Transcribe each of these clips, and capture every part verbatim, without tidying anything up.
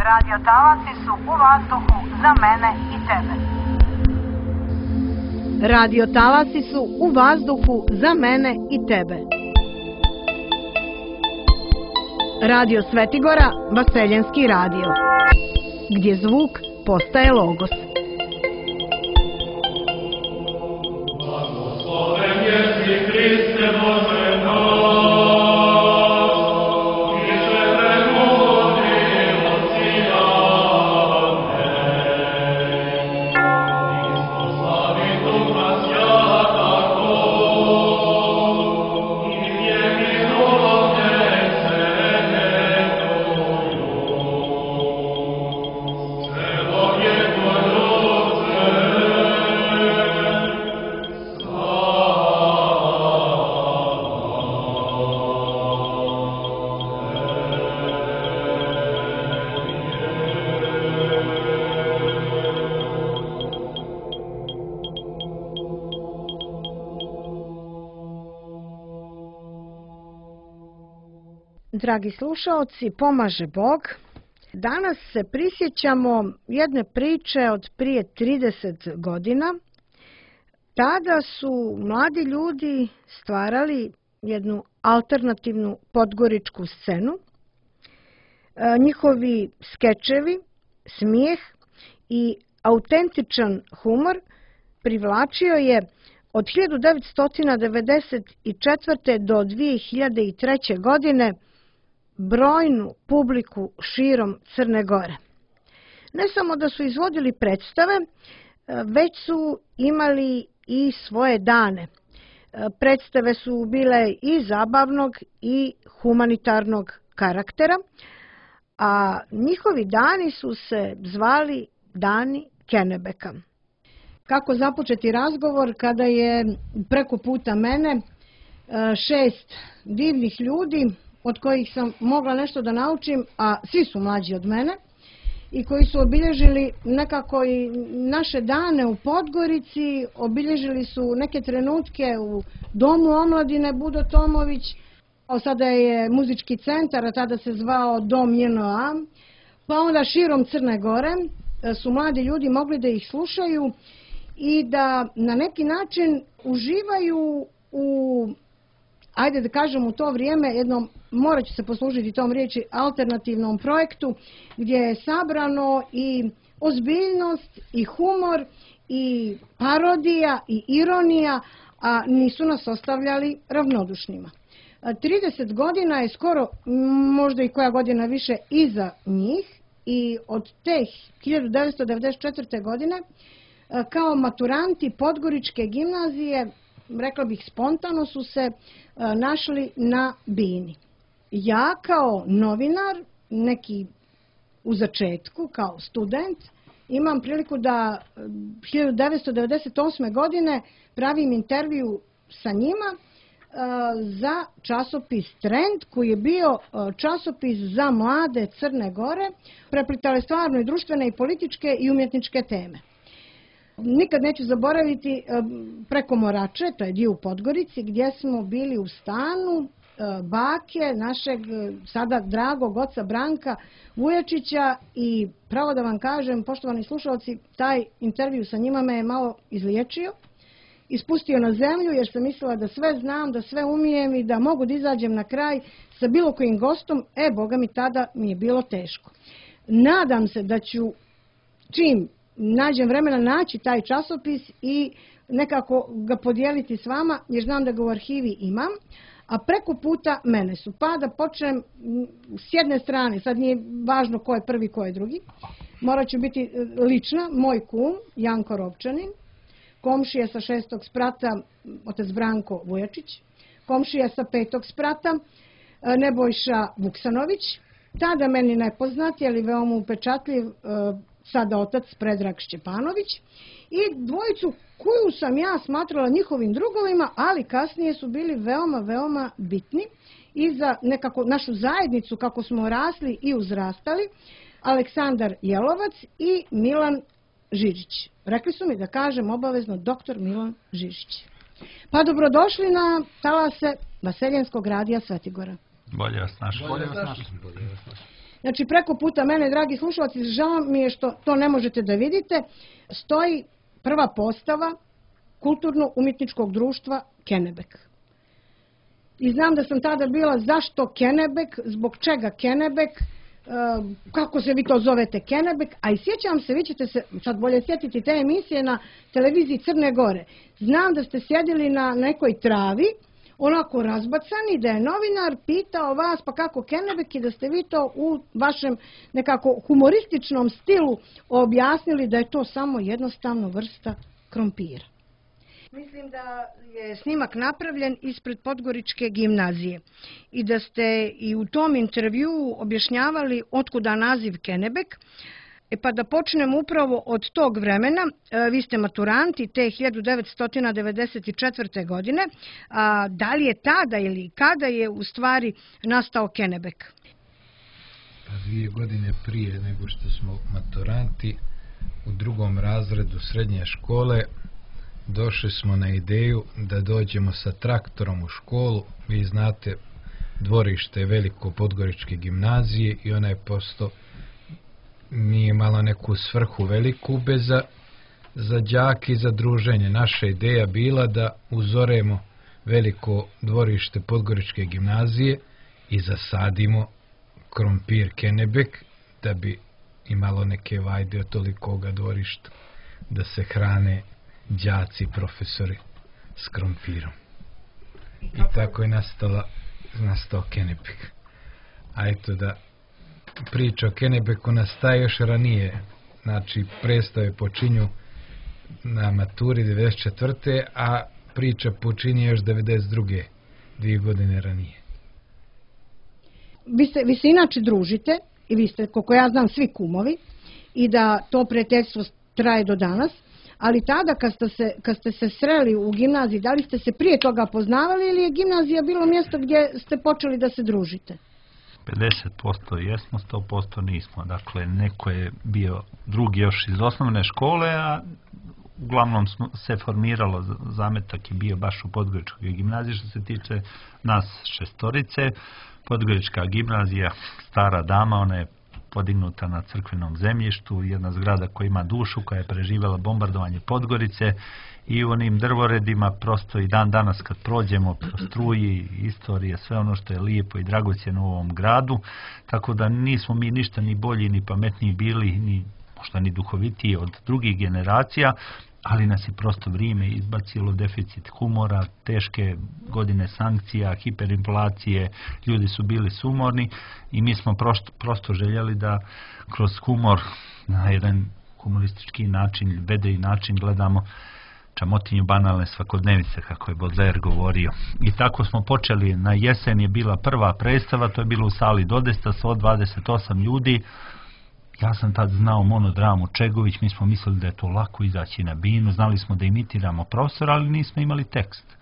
Radio talasi su u vazduhu za mene i tebe. Radio talasi su u vazduhu za mene i tebe. Radio Svetigora, Vaseljenski radio, gdje zvuk postaje logos. Blagosloven jesi Hriste Bože naš. Dragi slušaoci, pomaže Bog. Danas se prisjećamo jedne priče od prije trideset godina. Tada su mladi ljudi stvarali jednu alternativnu podgoričku scenu. Njihovi skečevi, smijeh i autentičan humor privlačio je od hiljadu devetsto devedeset četvrte. do dvije hiljade treće. godine brojnu publiku širom Crne Gore. Ne samo da su izvodili predstave, već su imali i svoje dane. Predstave su bile i zabavnog i humanitarnog karaktera, a njihovi dani su se zvali Dani Kenebeka. Kako započeti razgovor kada je preko puta mene šest divnih ljudi od kojih sam mogla nešto da naučim, a svi su mlađi od mene i koji su obilježili nekako i naše dane u Podgorici, obilježili su neke trenutke u Domu omladine Budo Tomović, a sada je muzički centar, a tada se zvao Dom J N A, pa onda širom Crne Gore su mladi ljudi mogli da ih slušaju i da na neki način uživaju u, ajde da kažem u to vrijeme, jednom, morat ću se poslužiti tom riječi, alternativnom projektu gdje je sabrano i ozbiljnost i humor i parodija i ironija, a nisu nas ostavljali ravnodušnima. trideset godina je skoro, možda i koja godina više, iza njih i od te hiljadu devetsto devedeset četvrte. godine kao maturanti Podgoričke gimnazije, rekla bih spontano, su se našli na Bini. Ja kao novinar, neki u začetku, kao student, imam priliku da hiljadu devetsto devedeset osme. godine pravim intervju sa njima za časopis Trend, koji je bio časopis za mlade Crne Gore, preplitale stvarno i društvene i političke i umjetničke teme. Nikad neću zaboraviti preko Morače, to je dio u Podgorici, gdje smo bili u stanu bake našeg sada dragog oca Branka Vujačića i pravo da vam kažem, poštovani slušalci, taj intervju sa njima me je malo izliječio, ispustio na zemlju jer sam mislila da sve znam, da sve umijem i da mogu da izađem na kraj sa bilo kojim gostom. E, Boga mi, tada mi je bilo teško. Nadam se da ću, čim nađem vremena, naći taj časopis i nekako ga podijeliti s vama, jer znam da ga u arhivi imam, a preko puta mene su. Pa da počnem s jedne strane, sad nije važno ko je prvi, ko je drugi, morat ću biti lična, moj kum, Janko Rovčanin, komšija sa šestog sprata, otac Branko Vujačić, komšija sa petog sprata, Nebojša Vuksanović, tada meni nepoznati, ali veoma upečatljiv, sada otac Predrag Šćepanović, i dvojicu koju sam ja smatrala njihovim drugovima, ali kasnije su bili veoma, veoma bitni i za nekako našu zajednicu, kako smo rasli i uzrastali, Aleksandar Jelovac i Milan Žižić. Rekli su mi da kažem obavezno doktor Milan Žižić. Pa dobrodošli na talase Vaseljenskog radija Svetigora. Bolje vas našli. Bolje vas našli. Znači, preko puta mene, dragi slušalci, žao mi je što to ne možete da vidite, stoji prva postava kulturno-umjetničkog društva Kennebec. I znam da sam tada bila zašto Kennebec, zbog čega Kennebec, kako se vi to zovete Kennebec, a i sjećam se, vi ćete se sad bolje sjetiti te emisije na televiziji Crne Gore. Znam da ste sjedili na nekoj travi, onako razbacani, da je novinar pitao vas pa kako Kennebec i da ste vi to u vašem nekako humorističnom stilu objasnili da je to samo jednostavno vrsta krompira. Mislim da je snimak napravljen ispred Podgoričke gimnazije i da ste i u tom intervjuu objašnjavali otkuda naziv Kennebec. E pa da počnemo upravo od tog vremena, vi ste maturanti te hiljadu devetsto devedeset četvrte. godine, a da li je tada ili kada je u stvari nastao Kennebec? Pa dvije godine prije nego što smo maturanti, u drugom razredu srednje škole, došli smo na ideju da dođemo sa traktorom u školu. Vi znate, dvorište je veliko Podgoričke gimnazije i ona je posto nije imala neku svrhu veliku bez za, za đake i za druženje. Naša ideja bila da uzoremo veliko dvorište Podgoričke gimnazije i zasadimo krompir Kennebec da bi imalo neke vajde od tolikoga dvorišta, da se hrane đaci i profesori s krompirom. I tako je nastala, nastao Kennebec. A eto da priča o Kennebecu nastaje još ranije. Znači, predstave počinju na maturi devedeset četvrte. a priča počinje još devedeset druge. Dvije godine ranije. Vi, ste, vi se inače družite i vi ste, koliko ja znam, svi kumovi i da to prijateljstvo traje do danas. Ali tada kad ste, se, kad ste se sreli u gimnaziji, da li ste se prije toga poznavali ili je gimnazija bilo mjesto gdje ste počeli da se družite? pedeset posto jesmo, sto posto nismo. Dakle, neko je bio drugi još iz osnovne škole, a uglavnom smo se formiralo, zametak je bio baš u Podgoričkoj gimnaziji. Što se tiče nas šestorice, Podgorička gimnazija, stara dama, ona je podignuta na crkvenom zemljištu, jedna zgrada koja ima dušu, koja je preživjela bombardovanje Podgorice i u onim drvoredima prosto i dan danas kad prođemo pro struji, istorije, sve ono što je lijepo i dragocjeno u ovom gradu, tako da nismo mi ništa ni bolji ni pametniji bili, ni možda ni duhovitiji od drugih generacija, ali nas je prosto vrijeme izbacilo, deficit humora, teške godine sankcija, hiperinflacije, ljudi su bili sumorni i mi smo prosto, prosto željeli da kroz humor na jedan humoristički način, vedri način gledamo čamotinju banalne svakodnevice, kako je Baudelaire govorio. I tako smo počeli, na jesen je bila prva predstava, to je bilo u sali Dodesta, sto dvadeset osam ljudi. Ja sam tad znao monodramu Čegović, mi smo mislili da je to lako izaći na binu, znali smo da imitiramo profesora, ali nismo imali tekst.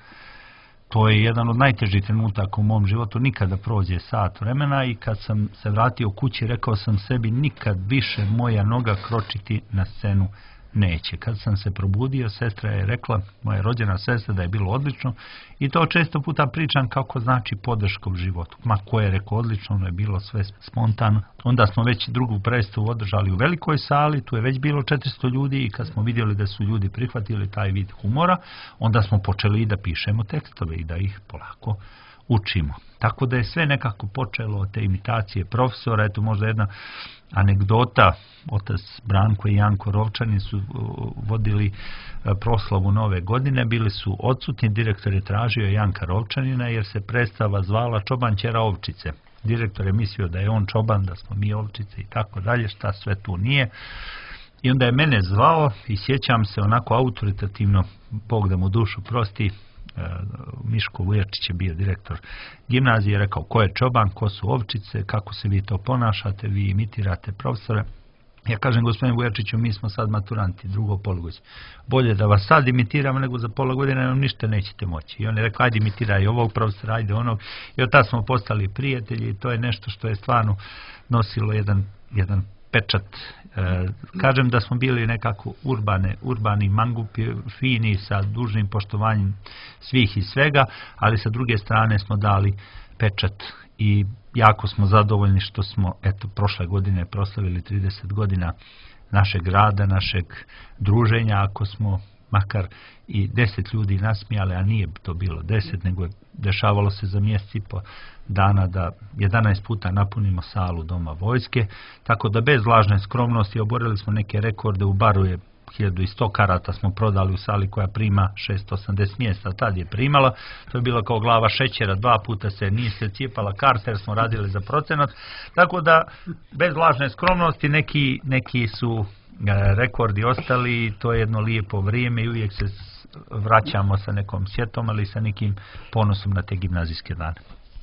To je jedan od najtežih trenutaka u mom životu, nikada prođe sat vremena i kad sam se vratio kući rekao sam sebi nikad više moja noga kročiti na scenu neće. Kad sam se probudio, sestra je rekla, moja rođena sestra, da je bilo odlično i to često puta pričam kako znači podrška u životu. Ma ko je rekao odlično, ono je bilo sve spontano. Onda smo već drugu predstavu održali u velikoj sali, tu je već bilo četiristo ljudi i kad smo vidjeli da su ljudi prihvatili taj vid humora, onda smo počeli i da pišemo tekstove i da ih polako učimo. Tako da je sve nekako počelo od te imitacije profesora. Eto možda jedna anegdota, otac Branko i Janko Rovčani su vodili proslavu nove godine, bili su odsutni, direktor je tražio Janka Rovčanina jer se predstava zvala Čoban ćera ovčice. Direktor je mislio da je on čoban, da smo mi ovčice i tako dalje, šta sve tu nije. I onda je mene zvao i sjećam se onako autoritativno, Bog da mu dušu prosti, Miško Vujačić je bio direktor gimnazije, rekao ko je čoban, ko su ovčice, kako se vi to ponašate, vi imitirate profesore. Ja kažem, gospodin Vujačiću, mi smo sad maturanti, drugo polugodište. Bolje da vas sad imitiramo nego za pola godine, nam ništa nećete moći. I on je rekao, ajde imitiraj ovog profesora, ajde onog. I od tada smo postali prijatelji i to je nešto što je stvarno nosilo jedan, jedan pečat. E, kažem da smo bili nekako urbane, urbani mangupi, fini, sa dužnim poštovanjem svih i svega, ali sa druge strane smo dali pečat i jako smo zadovoljni što smo, eto, prošle godine proslavili trideset godina našeg rada, našeg druženja, ako smo makar i deset ljudi nasmijali, a nije to bilo deset, nego je dešavalo se za mjesec i po dana da jedanaest puta napunimo salu Doma vojske, tako da bez lažne skromnosti oborili smo neke rekorde. U baru je hiljadu sto karata smo prodali u sali koja prima šesto osamdeset mjesta, tad je primala, to je bilo kao glava šećera, dva puta se nije se cijepala karta jer smo radili za procenat, tako da bez lažne skromnosti neki, neki su rekordi ostali i to je jedno lijepo vrijeme i uvijek se vraćamo sa nekom sjetom, ali sa nekim ponosom na te gimnazijske dane.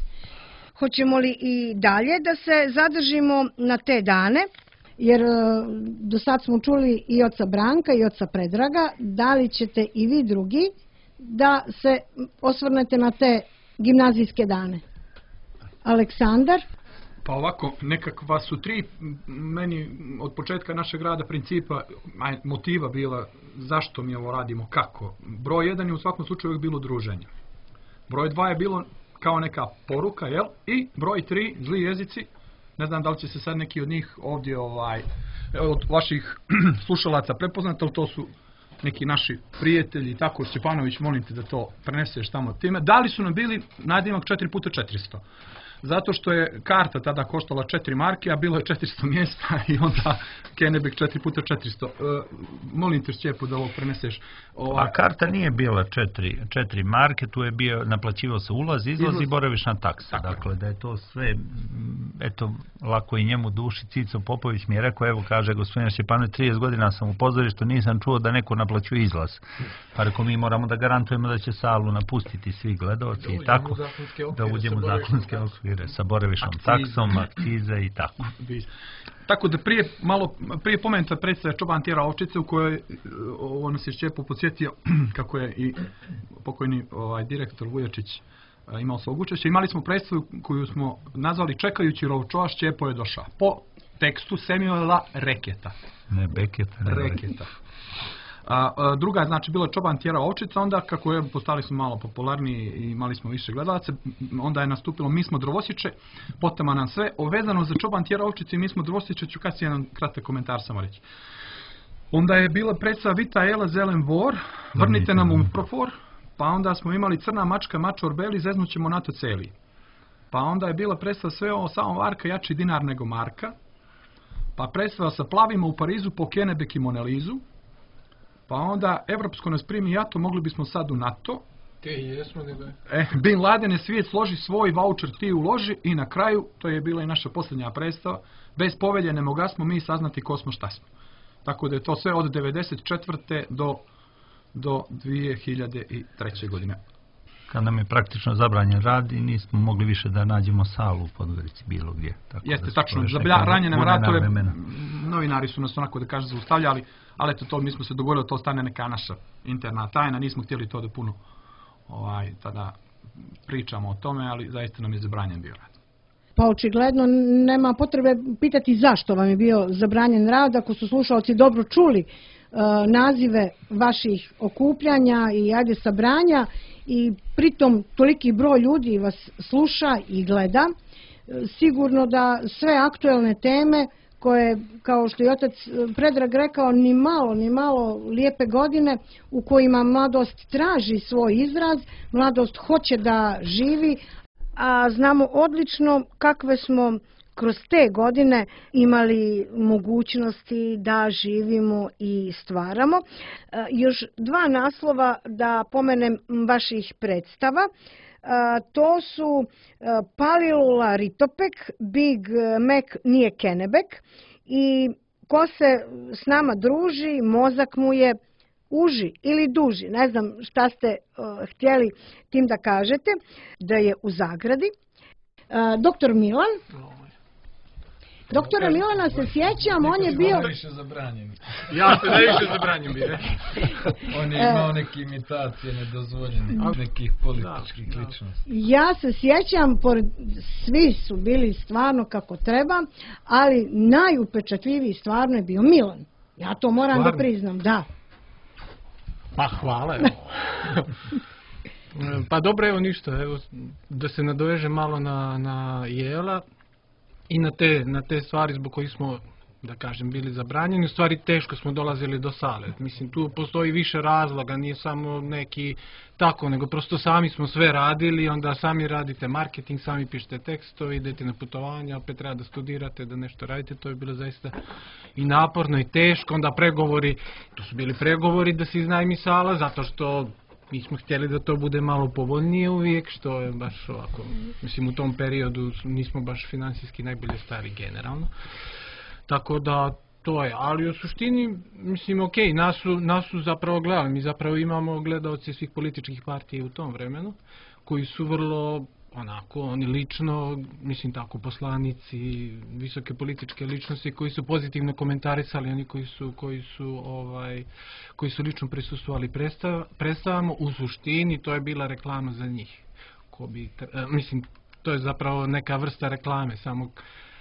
Hoćemo li i dalje da se zadržimo na te dane? Jer do sad smo čuli i oca Branka i oca Predraga, da li ćete i vi drugi da se osvrnete na te gimnazijske dane? Aleksandar? Pa ovako, nekakva su tri meni od početka našeg rada principa, motiva bila zašto mi ovo radimo, kako. Broj jedan je u svakom slučaju bilo druženje. Broj dva je bilo kao neka poruka, jel? I broj tri, zli jezici. Ne znam da li će se sad neki od njih ovdje ovaj, od vaših slušalaca prepoznati, ali to su neki naši prijatelji i tako. Stjepanović, molim te da to preneseš tamo time. Da li su nam bili nadimak četiri puta četiristo? Zato što je karta tada koštala četiri marke, a bilo je četiristo mjesta i onda Kennebec četiri puta četiristo. E, molim te Stjepu da ovo preneseš. Ova... A karta nije bila četiri marke, tu je bio, naplaćivao se ulaz, izlaz, izlaz i boravišna taksa. Tako. Dakle, da je to sve, eto, lako i njemu duši. Cico Popović mi je rekao, evo kaže gospodine Stjepanović, trideset godina sam u pozorištu, nisam čuo da neko naplaćuje izlaz. Pa rekao, mi moramo da garantujemo da će salu napustiti svi gledalci i tako, da uđemo u zakonske okvire sa boravišnom taksom, akcize i tako. Tako da prije malo prije pomenuta predstava Čoban tjera ovčice u kojoj on se Šćepo podsjetio kako je i pokojni ovaj direktor Vujačić imao svog učešća. Imali smo predstavu koju smo nazvali Čekajući Rovčova Šćepo je došao po tekstu Samuela Reketa. Ne Beketa, ne Reketa. A, a, druga, znači, bila Čoban tjera ovčica, onda kako je, postali smo malo popularniji i imali smo više gledalaca, onda je nastupilo Mi smo Drovosjeće, potema nam sve, vezano za Čoban tjera ovčice i Mi smo Drovosjeće, ću kasnije jedan kratak komentar samo reći. Onda je bila predstava Vita Ela Zelen Vor, Vrnite nam Umprofor, pa onda smo imali Crna mačka, Mačor Beli, Zeznućemo na to celi. Pa onda je bila predstava Sve ovo samo Varka, jači dinar nego Marka, pa predstava Sa plavima u Parizu po Kennebec i Monelizu, pa onda Evropsko nas primi jato, mogli bismo sad u NATO. Te i jesmo, nego je. E, Bin Laden je svijet složi svoj, voucher ti uloži i na kraju, to je bila i naša posljednja predstava, bez povelje ne mogasmo mi saznati ko smo šta smo. Tako da je to sve od devedeset četvrte do, do dvije hiljade treće. godine. Kad nam je praktično zabranjen rad i nismo mogli više da nađemo salu u Podgorici bilo gdje. Tako Jeste, tačno, za ranjene ratove novinari su nas onako da kaže zaustavljali, ali eto to mi smo se dogovorili, to stane neka naša interna tajna, nismo htjeli to da puno ovaj, tada pričamo o tome, ali zaista nam je zabranjen bio rad. Pa očigledno nema potrebe pitati zašto vam je bio zabranjen rad, ako su slušalci dobro čuli uh, nazive vaših okupljanja i ajde sabranja i pritom toliki broj ljudi vas sluša i gleda, sigurno da sve aktuelne teme koje, kao što je otac Predrag rekao, ni malo, ni malo lijepe godine u kojima mladost traži svoj izraz, mladost hoće da živi, a znamo odlično kakve smo kroz te godine imali mogućnosti da živimo i stvaramo. Još dva naslova da pomenem vaših predstava. To su Palilula Ritopek, Big Mac nije Kennebec i ko se s nama druži, mozak mu je uži ili duži. Ne znam šta ste uh, htjeli tim da kažete, da je u zagradi. Uh, doktor Milan. Doktora Milana se sjećam, on je bio... Ja se najviše zabranjen bi, on je imao neke imitacije nedozvoljene, nekih političkih ličnosti. Ja se sjećam, pored, svi su bili stvarno kako treba, ali najupečatljiviji stvarno je bio Milan. Ja to moram stvarno da priznam, da. Pa hvala. Pa dobro, evo ništa, evo, da se nadoveže malo na, na Jela i na te, na te stvari zbog kojih smo, da kažem, bili zabranjeni. U stvari teško smo dolazili do sale. Mislim, tu postoji više razloga, nije samo neki tako, nego prosto sami smo sve radili, onda sami radite marketing, sami pišete tekstove, idete na putovanja, opet treba da studirate, da nešto radite, to je bilo zaista i naporno i teško. Onda pregovori, tu su bili pregovori da se iznajmi sala, zato što mi smo htjeli da to bude malo povoljnije uvijek, što je baš ovako, mislim, u tom periodu nismo baš finansijski najbolje stari generalno. Tako da to je, ali u suštini, mislim, ok, nas su, nas su zapravo gledali, mi zapravo imamo gledalce svih političkih partija u tom vremenu, koji su vrlo, onako, oni lično, mislim tako, poslanici, visoke političke ličnosti koji su pozitivno komentarisali, oni koji su, koji su, ovaj, koji su lično prisustvovali predstav, predstavamo, u suštini to je bila reklama za njih. Ko bi, mislim, to je zapravo neka vrsta reklame, samo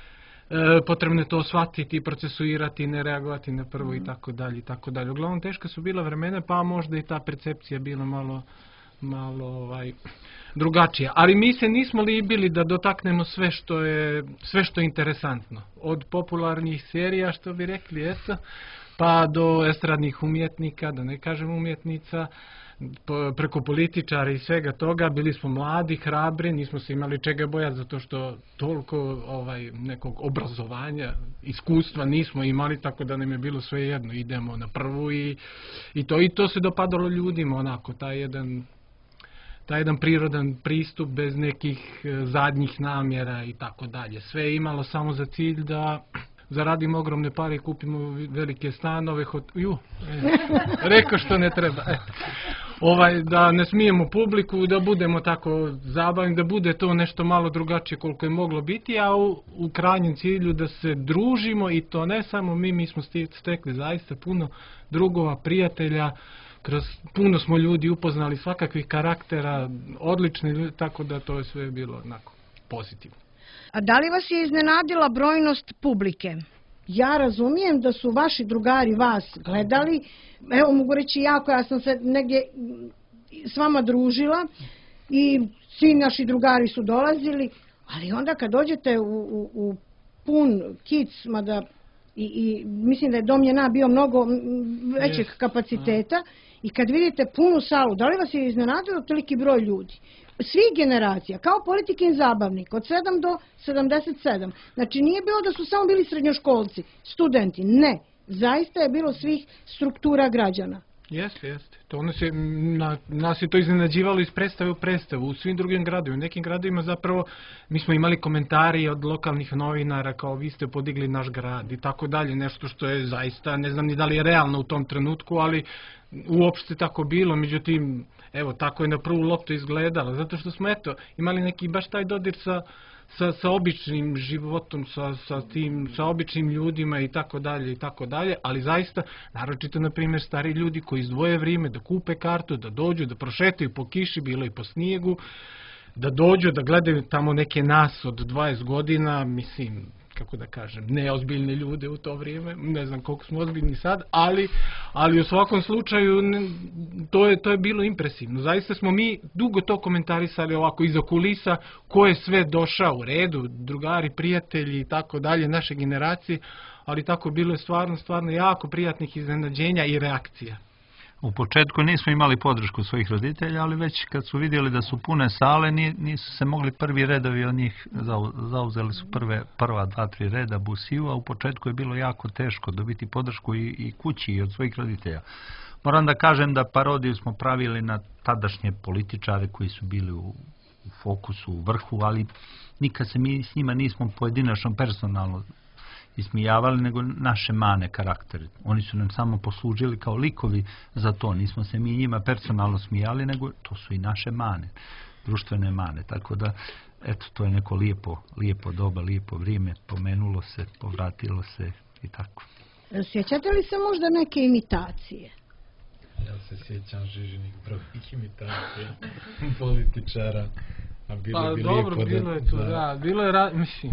E, potrebno je to shvatiti, procesuirati, ne reagovati na prvo i tako dalje i tako dalje. Uglavnom teška su bila vremena, pa možda i ta percepcija bila malo, malo ovaj, drugačija. Ali mi se nismo libili da dotaknemo sve što je, sve što je interesantno. Od popularnih serija, što bi rekli, eto, pa do estradnih umjetnika, da ne kažem umjetnica, preko političara i svega toga. Bili smo mladi, hrabri, nismo se imali čega bojati zato što toliko ovaj, nekog obrazovanja, iskustva nismo imali, tako da nam je bilo sve jedno. Idemo na prvu i, i, to, i to se dopadalo ljudima, onako, taj jedan, taj jedan prirodan pristup bez nekih zadnjih namjera i tako dalje. Sve je imalo samo za cilj da zaradimo ogromne pare i kupimo velike stanove. Hot... Ju, e, rekao što ne treba. E. Ovaj, da ne smijemo publiku, da budemo tako zabavni, da bude to nešto malo drugačije koliko je moglo biti, a u, u krajnjem cilju da se družimo i to ne samo mi, mi smo stekli zaista puno drugova, prijatelja, kroz puno smo ljudi upoznali svakakvih karaktera, odlični ljudi, tako da to je sve bilo onako pozitivno. A da li vas je iznenadila brojnost publike? Ja razumijem da su vaši drugari vas gledali, evo mogu reći ja koja sam se negdje s vama družila i svi naši drugari su dolazili, ali onda kad dođete u, u, u pun kic, mada i, i mislim da je Dom Jena bio mnogo većeg yes. kapaciteta, i kad vidite punu salu, da li vas je iznenadilo toliki broj ljudi? Svih generacija, kao Politikin zabavnik, od sedam do sedamdeset sedam. Znači nije bilo da su samo bili srednjoškolci, studenti, ne. Zaista je bilo svih struktura građana. Jeste, jeste. To nas, je, na, nas je to iznenađivalo iz predstave u predstavu. U svim drugim gradovima, u nekim gradovima zapravo mi smo imali komentari od lokalnih novinara kao vi ste podigli naš grad i tako dalje. Nešto što je zaista, ne znam ni da li je realno u tom trenutku, ali uopšte tako bilo. Međutim, evo, tako je na prvu loptu izgledalo. Zato što smo, eto, imali neki baš taj dodir sa Sa, sa običnim životom, sa, sa, tim, sa običnim ljudima i tako dalje i tako dalje, ali zaista, naročito na primjer stari ljudi koji izdvoje vrijeme da kupe kartu, da dođu, da prošetaju po kiši, bilo i po snijegu, da dođu, da gledaju tamo neke nas od dvadeset godina, mislim, kako da kažem, neozbiljne ljude u to vrijeme, ne znam koliko smo ozbiljni sad, ali, ali u svakom slučaju to je, to je bilo impresivno. Zaista smo mi dugo to komentarisali ovako iza kulisa, ko je sve došao u redu, drugari, prijatelji i tako dalje, naše generacije, ali tako bilo je stvarno, stvarno jako prijatnih iznenađenja i reakcija. U početku nismo imali podršku svojih roditelja, ali već kad su vidjeli da su pune sale, nisu se mogli prvi redovi od njih, zauzeli su prve, prva dva, tri reda busiju, a u početku je bilo jako teško dobiti podršku i, i kući i od svojih roditelja. Moram da kažem da parodiju smo pravili na tadašnje političare koji su bili u, u fokusu, u vrhu, ali nikad se mi s njima nismo pojedinačno personalno ismijavali, nego naše mane karaktere. Oni su nam samo poslužili kao likovi za to. Nismo se mi njima personalno smijali, nego to su i naše mane, društvene mane. Tako da, eto, to je neko lijepo, lijepo doba, lijepo vrijeme. Pomenulo se, povratilo se i tako. Sjećate li se možda neke imitacije? Ja se sjećam Žižinih brojnih imitacija političara. A bilo pa bi dobro, lijepo bilo da, je to, da, da, bilo je, ra, mislim,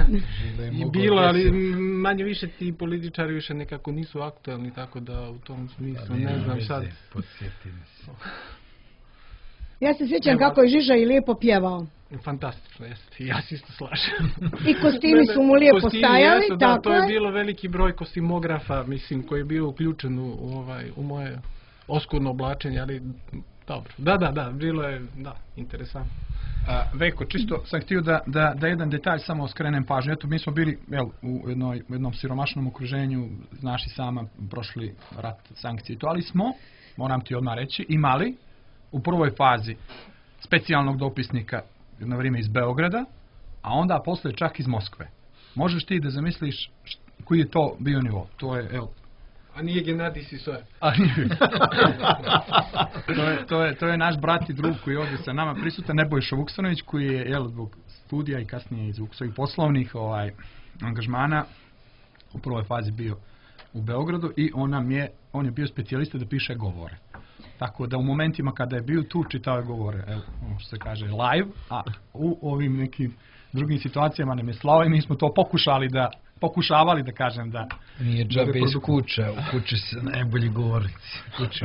i bilo, ali manje više ti političari više nekako nisu aktualni, tako da u tom smislu, ne znam sad. Podsjetim se. Ja se sjećam Evo. kako je Žiža i lijepo pjevao. Fantastično, jeste. Ja se isto slažem. I kostimi su mu lijepo Kostimi stajali, jesu, da, tako to je je. bilo veliki broj kostimografa, mislim, koji je bio uključen u, u, ovaj, u moje oskudno oblačenje, ali dobro. Da, da, da, bilo je, da, interesantno. A, Veko, čisto sam htio da, da, da jedan detalj samo skrenem pažnju. Eto, mi smo bili jel, u, jednoj, u jednom siromašnom okruženju, znaš i sama, prošli rat, sankcije i to, ali smo, moram ti odmah reći, imali u prvoj fazi specijalnog dopisnika na vrijeme iz Beograda, a onda posle čak iz Moskve. Možeš ti da zamisliš št, koji je to bio nivo? To je, evo, A nije Genadij Sisojev. A nije. to, je, to, je, to je naš brat i drug koji je ovdje sa nama prisutan, Nebojša Vuksanović, koji je jel, zbog studija i kasnije iz svojih poslovnih ovaj, angažmana u prvoj fazi bio u Beogradu i on, nam je, on je bio specijalista da piše govore. Tako da u momentima kada je bio tu, čitao je govore, evo, ono što se kaže live, a u ovim nekim drugim situacijama nam je slao i mi smo to pokušali da pokušavali da kažem da... Nije džabe iz kuća, u kući se najbolji govornici. Kuća.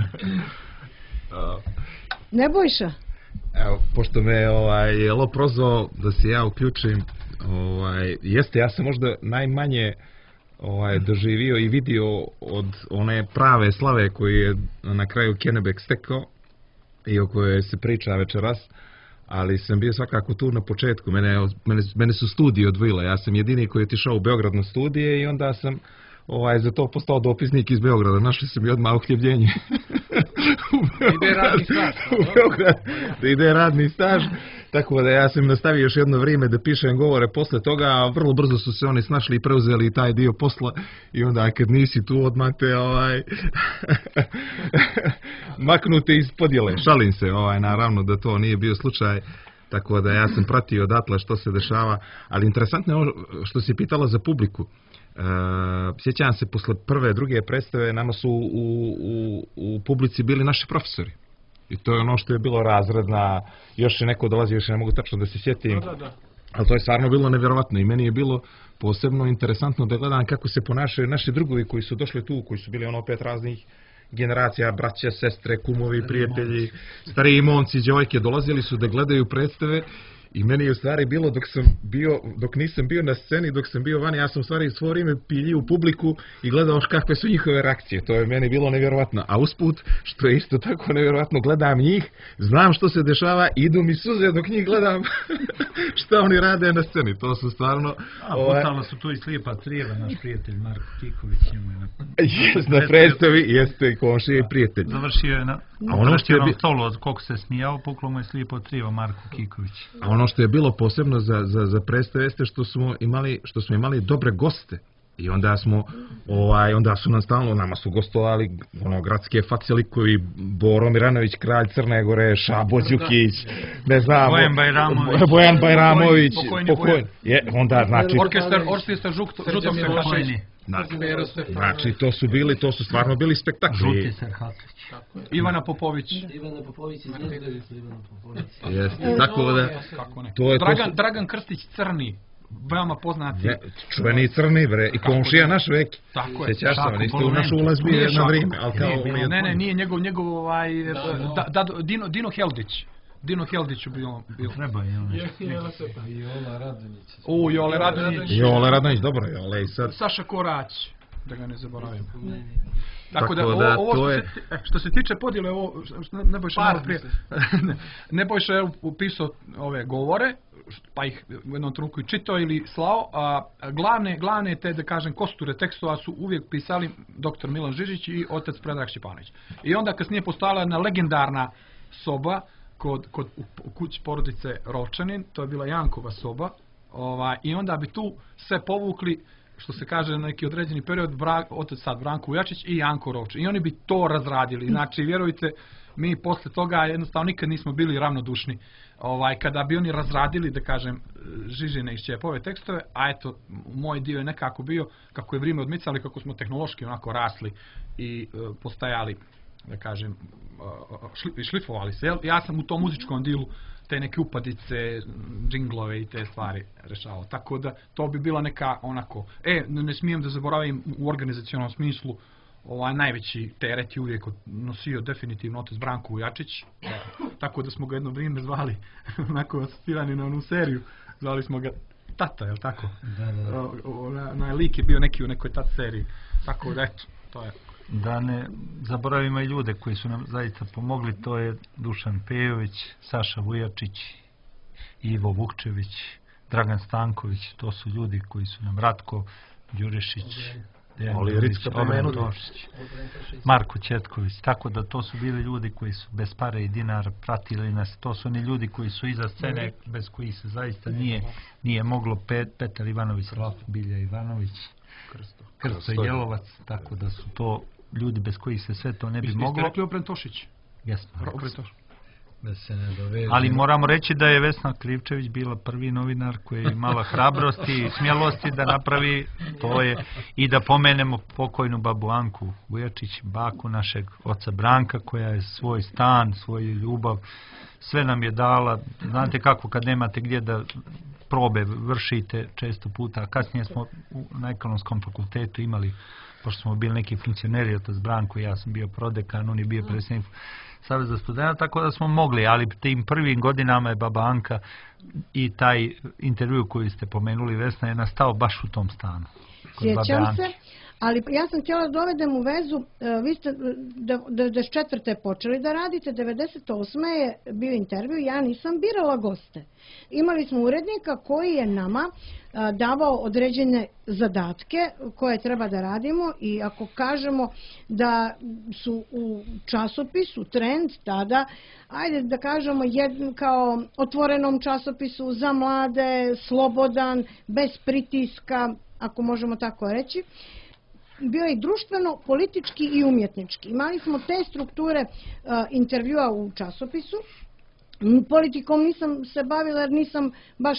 Nebojša? Evo, pošto me ovaj, Jelo prozvao da se ja uključim, ovaj, jeste, ja sam možda najmanje ovaj, doživio i vidio od one prave slave koju je na kraju Kennebec stekao i o kojoj se priča večeras, ali sam bio svakako tu na početku. Mene, mene, mene su studije odvojile. Ja sam jedini koji je otišao u Beograd na studije i onda sam ovaj, za to postao dopisnik iz Beograda. Našli su mi odmah uhljebljenje. Ide radni staž. U Beograd, da ide radni staž. Tako da ja sam nastavio još jedno vrijeme da pišem govore posle toga, a vrlo brzo su se oni snašli i preuzeli taj dio posla i onda kad nisi tu odmah te ovaj, maknute iz podjele. Šalim se, ovaj, naravno da to nije bio slučaj, tako da ja sam pratio odatle što se dešava, ali interesantno je ovo što si pitala za publiku. Uh, sjećam se, posle prve, druge predstave nama su u, u, u publici bili naši profesori. I to je ono što je bilo razredna, još je neko dolazio, još ne mogu tačno da se sjetim. Da, da, da. Ali to je stvarno bilo nevjerovatno i meni je bilo posebno interesantno da gledam kako se ponašaju naši drugovi koji su došli tu, koji su bili ono pet raznih generacija, braće, sestre, kumovi, prijatelji, stariji momci, djevojke, dolazili su da gledaju predstave. I meni je u stvari bilo dok sam bio, dok nisam bio na sceni, dok sam bio vani, ja sam u stvari svo vrijeme pilio u publiku i gledao kakve su njihove reakcije. To je meni bilo nevjerovatno. A usput, što je isto tako nevjerovatno, gledam njih, znam što se dešava, idu mi suze dok njih gledam šta oni rade na sceni. To su stvarno... A, ovaj, putala su tu i Slijepa crijeva, naš prijatelj Marko Kiković. Njemu je na, jest na predstavi, jeste i komšije i prijatelj. Završio je na A ono što je onom bi- stolu, od koliko se smijao, puklo mu je Slijepo crijeva Marko Kiković. A ono što je bilo posebno za, za, za predstave jeste što smo imali, što smo imali dobre goste. I onda smo, ovaj, onda su nam stalno, nama su gostovali ono, gradske facelikovi, Boro Miranović, kralj Crne Gore, Šabo Đukić, ne znam, Bojan Bajramović. Bojan Bajramović, Pokojni, pokojni, pokojni. je, onda znači, Orkestar, orkestar žuto, žutog se Pokojni. da, Vero Stefanović. znači to su bili, to su stvarno bili spektakli. Žuti Serhatrić. Ivana Popović. Ivana Popović iz Nezdovice, Ivana Popović. Jeste, tako da, Kako ne? to je to Dragan, su- Dragan Krstić Crni, veoma poznati. je, čuveni crni bre, i komšija naš veki. Tako je. Sjećaš se, Šako on isto u Polumenko. našu ulaz bio Nije jedno Šako. vrijeme, ali kao Nije on bilo, je- Ne, ne, nije njegov, njegov ovaj, Da, da, da, Dino, Dino, Dino Heldić. Dino Heldić je bio, bio. Treba je ono. Jela Stefanović. Jola Radonjić. O, Jole Radonjić. Jole Radonjić, dobro, Jole i sad. Saša Korać, da ga ne zaboravim. Tako Tako da, ovo, da, ovo to što, je- se, e, što se tiče podjele, ovo, što Nebojša Par, malo prije, misliš? Nebojša je upisao ove govore, pa ih u jednom trenutku i čitao ili slao, a glavne, glavne te, da kažem, kosture tekstova su uvijek pisali doktor Milan Žižić i otac Predrag Šćepanović. I onda kasnije postojala jedna legendarna soba kod, kod, u, u kući porodice Rovčanin, to je bila Jankova soba, ovaj, i onda bi tu sve povukli, što se kaže na neki određeni period, Bra, otac sad Branko Ujačić i Janko Rovčin. I oni bi to razradili. Znači, vjerujte, mi posle toga jednostavno nikad nismo bili ravnodušni. Ovaj, kada bi oni razradili, da kažem, Žižine i Šćepove tekstove, a eto, moj dio je nekako bio, kako je vrijeme odmicali, kako smo tehnološki onako rasli i e, postajali, da kažem, e, šli, šlifovali se. Jel? Ja sam u tom muzičkom dilu te neke upadice, džinglove i te stvari rešavao. Tako da to bi bila neka onako... E, ne smijem da zaboravim u organizacionalnom smislu ovaj najveći teret je uvijek nosio definitivno otac Branko Vujačić, tako da smo ga jedno vrijeme zvali, onako asocirani na onu seriju, zvali smo ga Tata, jel tako? Da, da. O, o, na, na lik je bio neki u nekoj Tata seriji, tako da eto, to je. Da ne zaboravimo i ljude koji su nam zaista pomogli, to je Dušan Pejović, Saša Vujačić, Ivo Vukčević, Dragan Stanković, to su ljudi koji su nam, Ratko Đurišić, Dejan Ali Đurišić, Ricka Ognjen pomenuti. Tošić, Marko Četković, tako da to su bili ljudi koji su bez pare i dinara pratili nas, to su oni ljudi koji su iza scene bez kojih se zaista nije, nije moglo. Pet, Petar Ivanović, Raf Bilja Ivanović, Krsto, Krsto Jelovac, tako da su to ljudi bez kojih se sve to ne bi Vi ste moglo. rekli Opren Tošić. Jesmo, rekli Opren smo. Tošić. Da se ne doveže. Ali moramo reći da je Vesna Krivčević bila prvi novinar koji je imala hrabrosti i smjelosti da napravi to je, i da pomenemo pokojnu babu Anku Vujačić, baku našeg oca Branka, koja je svoj stan, svoju ljubav, sve nam je dala. Znate kako, kad nemate gdje da probe vršite često puta, a kasnije smo u, na ekonomskom fakultetu imali, pošto smo bili neki funkcioneri, otac Branko, ja sam bio prodekan, on je bio predsjednik Saveza studenta, tako da smo mogli, ali tim prvim godinama je baba Anka i taj intervju koji ste pomenuli, Vesna, je nastao baš u tom stanu. kod babe Sjećam Anke. se, ali ja sam htjela da dovedem u vezu, e, vi ste da- devedeset četvrte počeli da radite, devedeset osme je bio intervju, ja nisam birala goste. Imali smo urednika koji je nama e, davao određene zadatke koje treba da radimo, i ako kažemo da su u časopisu Trend tada, ajde da kažemo jedn, kao otvorenom časopisu za mlade, slobodan, bez pritiska, ako možemo tako reći, bio je društveno, politički i umjetnički. Imali smo te strukture uh, intervjua u časopisu. M, Politikom nisam se bavila jer nisam baš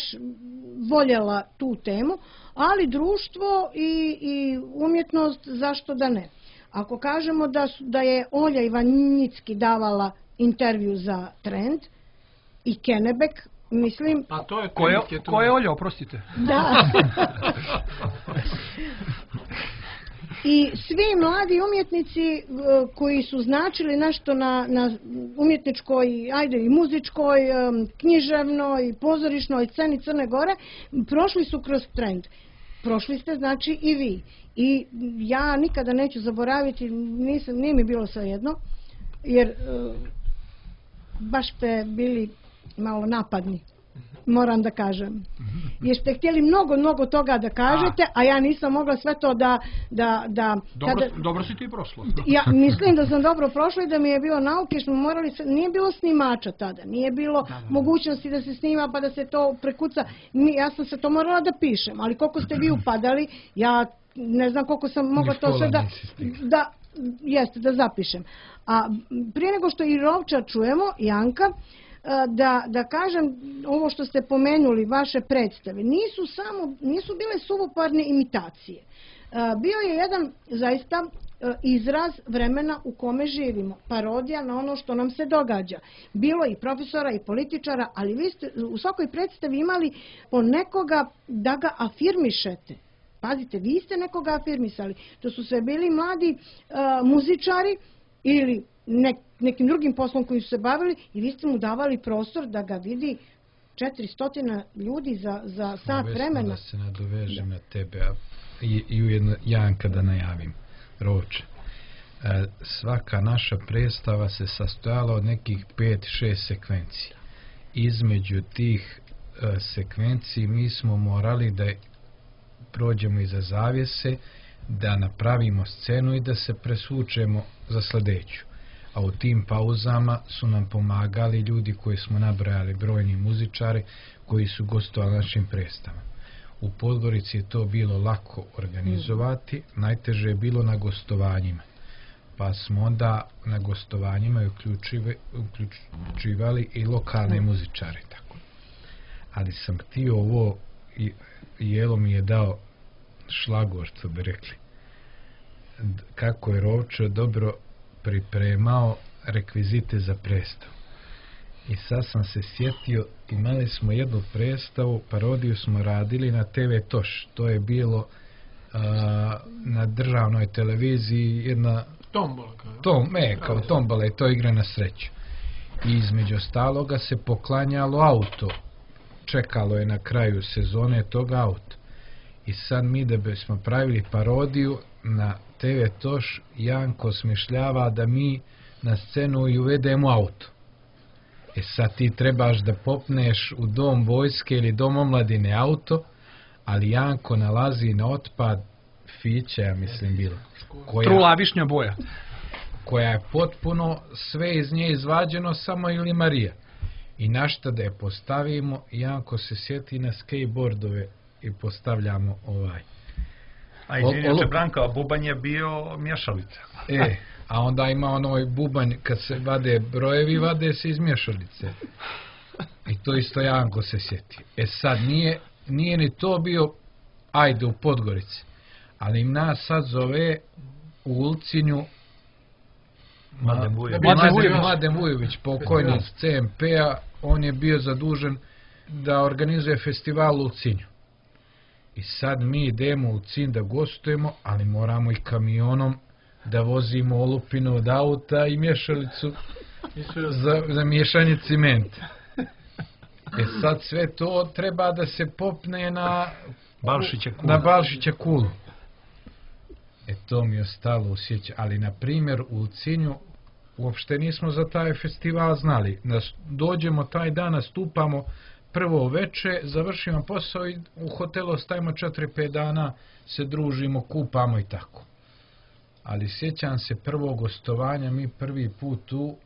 voljela tu temu, ali društvo i, i umjetnost, zašto da ne. Ako kažemo da, su, da je Olja Ivanjicki davala intervju za Trend i Kenebek, mislim, Pa to je Ko je, Trend tu. ko je Olja, oprostite? da. I svi mladi umjetnici e, koji su značili nešto na, na umjetničkoj, ajde i muzičkoj, e, književnoj, pozorišnoj sceni Crne Gore, prošli su kroz Trend. Prošli ste znači i vi. I ja nikada neću zaboraviti, nisam, nije mi bilo svejedno, jer e, baš ste bili malo napadni, moram da kažem. Jer ste htjeli mnogo, mnogo toga da kažete, a ja nisam mogla sve to da... da, da Dobro, kada- dobro si ti prošla. ja mislim da sam dobro prošla i da mi je bio nauk, jer smo morali, se- nije bilo snimača tada, nije bilo mogućnosti da se snima pa da se to prekuca. Mi, ja sam se to morala da pišem, ali koliko ste vi upadali, ja ne znam koliko sam mogla Ni to sve pola da, nisi stigla. da, jeste, da zapišem. A m, prije nego što i Rovča čujemo, Janka, e, da, da kažem ovo što ste pomenuli, vaše predstave, nisu samo, nisu bile suvoparne imitacije. E, Bio je jedan zaista e, izraz vremena u kome živimo, parodija na ono što nam se događa. Bilo i profesora i političara, ali vi ste u svakoj predstavi imali po nekoga da ga afirmišete. Pazite, vi ste nekoga afirmisali. To su sve bili mladi e, muzičari ili ne, nekim drugim poslom koji su se bavili, i vi ste mu davali prostor da ga vidi četiristo ljudi za, za sat Vesna, vremena. Da se nadovežem na tebe, a i, i ujedno Janka da najavim, Rovče. E, svaka naša predstava se sastojala od nekih pet šest sekvencija. Između tih e, sekvenciji mi smo morali da prođemo iza zavjese, da napravimo scenu i da se presvučemo za sljedeću. A u tim pauzama su nam pomagali ljudi koji smo nabrajali, brojni muzičari koji su gostovali na našim predstavama. U Podgorici je to bilo lako organizovati, najteže je bilo na gostovanjima. Pa smo onda na gostovanjima uključive, uključivali i lokalne muzičare. Tako. Ali sam htio ovo, i Jelo mi je dao šlagor, što bi rekli. D- Kako je Rovčo dobro pripremao rekvizite za predstavu. I sad sam se sjetio, imali smo jednu predstavu, parodiju smo radili na te ve Toš. To je bilo na državnoj televiziji jedna Tombola kao. Tom, e, kao tombola je to igra na sreću. I između ostaloga se poklanjalo auto. Čekalo je na kraju sezone tog auto. I sad mi da bismo pravili parodiju na te ve Toš, Janko smišljava da mi na scenu i uvedemo auto. E sad ti trebaš da popneš u dom vojske ili dom omladine auto, ali Janko nalazi na otpad Fića, ja mislim bilo. Koja, Trula višnja boja. koja je potpuno sve iz nje izvađeno, samo ili Marija. I na šta da je postavimo, Janko se sjeti na skateboardove i postavljamo ovaj. A izvinite Branka, bubanj je bio mješalica. E, a onda ima onoj bubanj, kad se vade brojevi, vade se iz mješalice. I to isto Janko se sjeti. E sad, nije, nije ni to bio, ajde, u Podgorici. Ali im nas sad zove u Ulcinju Mladen Vujović. Mladen Vujović, Mladen Vujović, pokojni iz ce em pe-a, on je bio zadužen da organizuje festival u Ulcinju. I sad mi idemo u Ulcinj da gostujemo, ali moramo i kamionom da vozimo olupinu od auta i mješalicu za, za miješanje cimenta. E sad sve to treba da se popne na Balšića kulu. Na Balšića kulu. E to mi je ostalo u sjećanju. Ali na primjer u Ulcinju uopšte nismo za taj festival znali. Nas, dođemo taj dan, nastupamo prvo veče, završimo posao i u hotelu ostajemo četiri pet dana, se družimo, kupamo i tako. Ali sjećam se prvog gostovanja, mi prvi put tu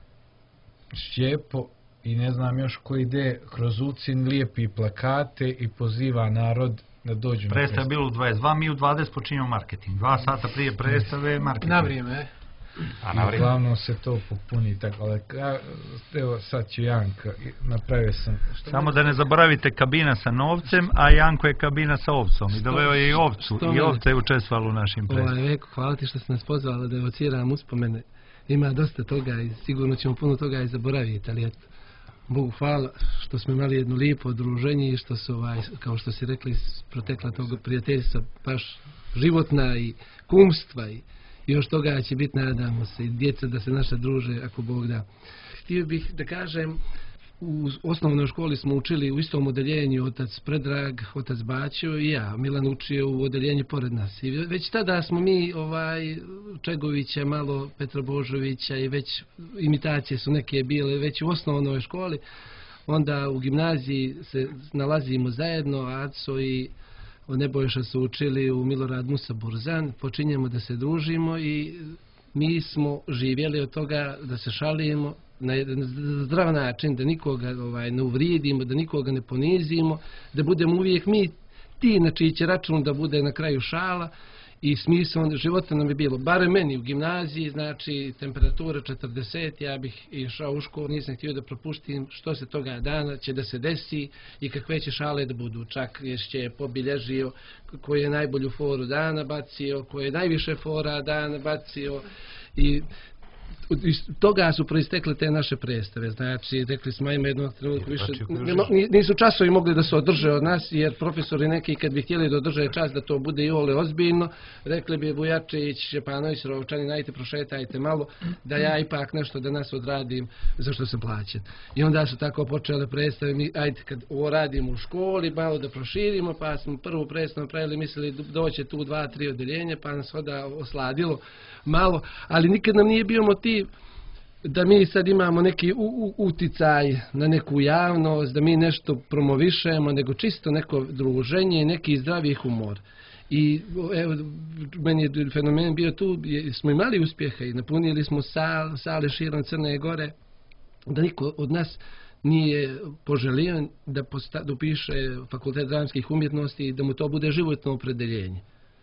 Šćepo i ne znam još ko ide kroz Ulcinj, lijepi plakate i poziva narod da dođu na Predstava je festival. bilo u dvadeset dva, mi u dvadeset počinjemo marketing. Dva sata prije predstave marketing. Na vrijeme, A na vrijeme. Uglavnom se to popuni tako, ali ka, evo sad ću Janka, napravio sam... Samo da ne zaboravite kabina sa novcem, a Janko je kabina sa ovcom. I doveo je i ovcu. I ovca je učestvovala u našim predstavama. Ovaj, Veko, hvala ti što ste nas pozvali da evociram uspomene. Ima dosta toga i sigurno ćemo puno toga i zaboraviti, ali eto, Bogu hvala što smo imali jedno lijepo druženje i što su, ovaj, kao što si rekli, protekla tog prijateljstva baš životna i kumstva i još toga će biti, nadamo se, i djeca da se naša druže, ako Bog da. Htio bih da kažem, u osnovnoj školi smo učili u istom odeljenju otac Predrag, otac Baćo i ja. Milan učio u odeljenju pored nas. I već tada smo mi ovaj Čegovića, malo Petra Božovića i već imitacije su neke bile već u osnovnoj školi. Onda u gimnaziji se nalazimo zajedno, Aco i Nebojša su učili u Milorad Musa Burzan. Počinjemo da se družimo i mi smo živjeli od toga da se šalimo na jedan zdrav način, da nikoga ovaj, ne uvrijedimo, da nikoga ne ponizimo, da budemo uvijek mi ti na čiji će račun da bude na kraju šala i smisao života nam je bilo, bare meni u gimnaziji, znači temperatura četrdeset, ja bih išao u školu, nisam htio da propuštim što se toga dana će da se desi i kakve će šale da budu, čak je pobilježio koji je najbolju foru dana bacio, koji je najviše fora dana bacio i iz toga su proistekle te naše predstave. Znači, rekli smo, ima jednog trenutka više, nisu časovi mogli da se održe od nas, jer profesori neki kad bi htjeli da održe čas da to bude i ole ozbiljno, rekli bi Vujačić, Šepanović, Rovčani, najte prošetajte malo, da ja ipak nešto da nas odradim za što sam plaćen. I onda su tako počele predstave, mi, ajde kad ovo radimo u školi, malo da proširimo, pa smo prvu predstavu napravili, mislili doće tu dva, tri odeljenja, pa nas onda osladilo malo, ali nikad nam nije bio motiv da mi sad imamo neki u, u, uticaj na neku javnost, da mi nešto promovišemo, nego čisto neko druženje i neki zdravi humor. I evo, meni je fenomen bio tu, je, smo imali uspjeha i napunili smo sal, sale širom Crne Gore, da niko od nas nije poželio da posta, dopiše Fakultet dramskih umjetnosti i da mu to bude životno opredeljenje.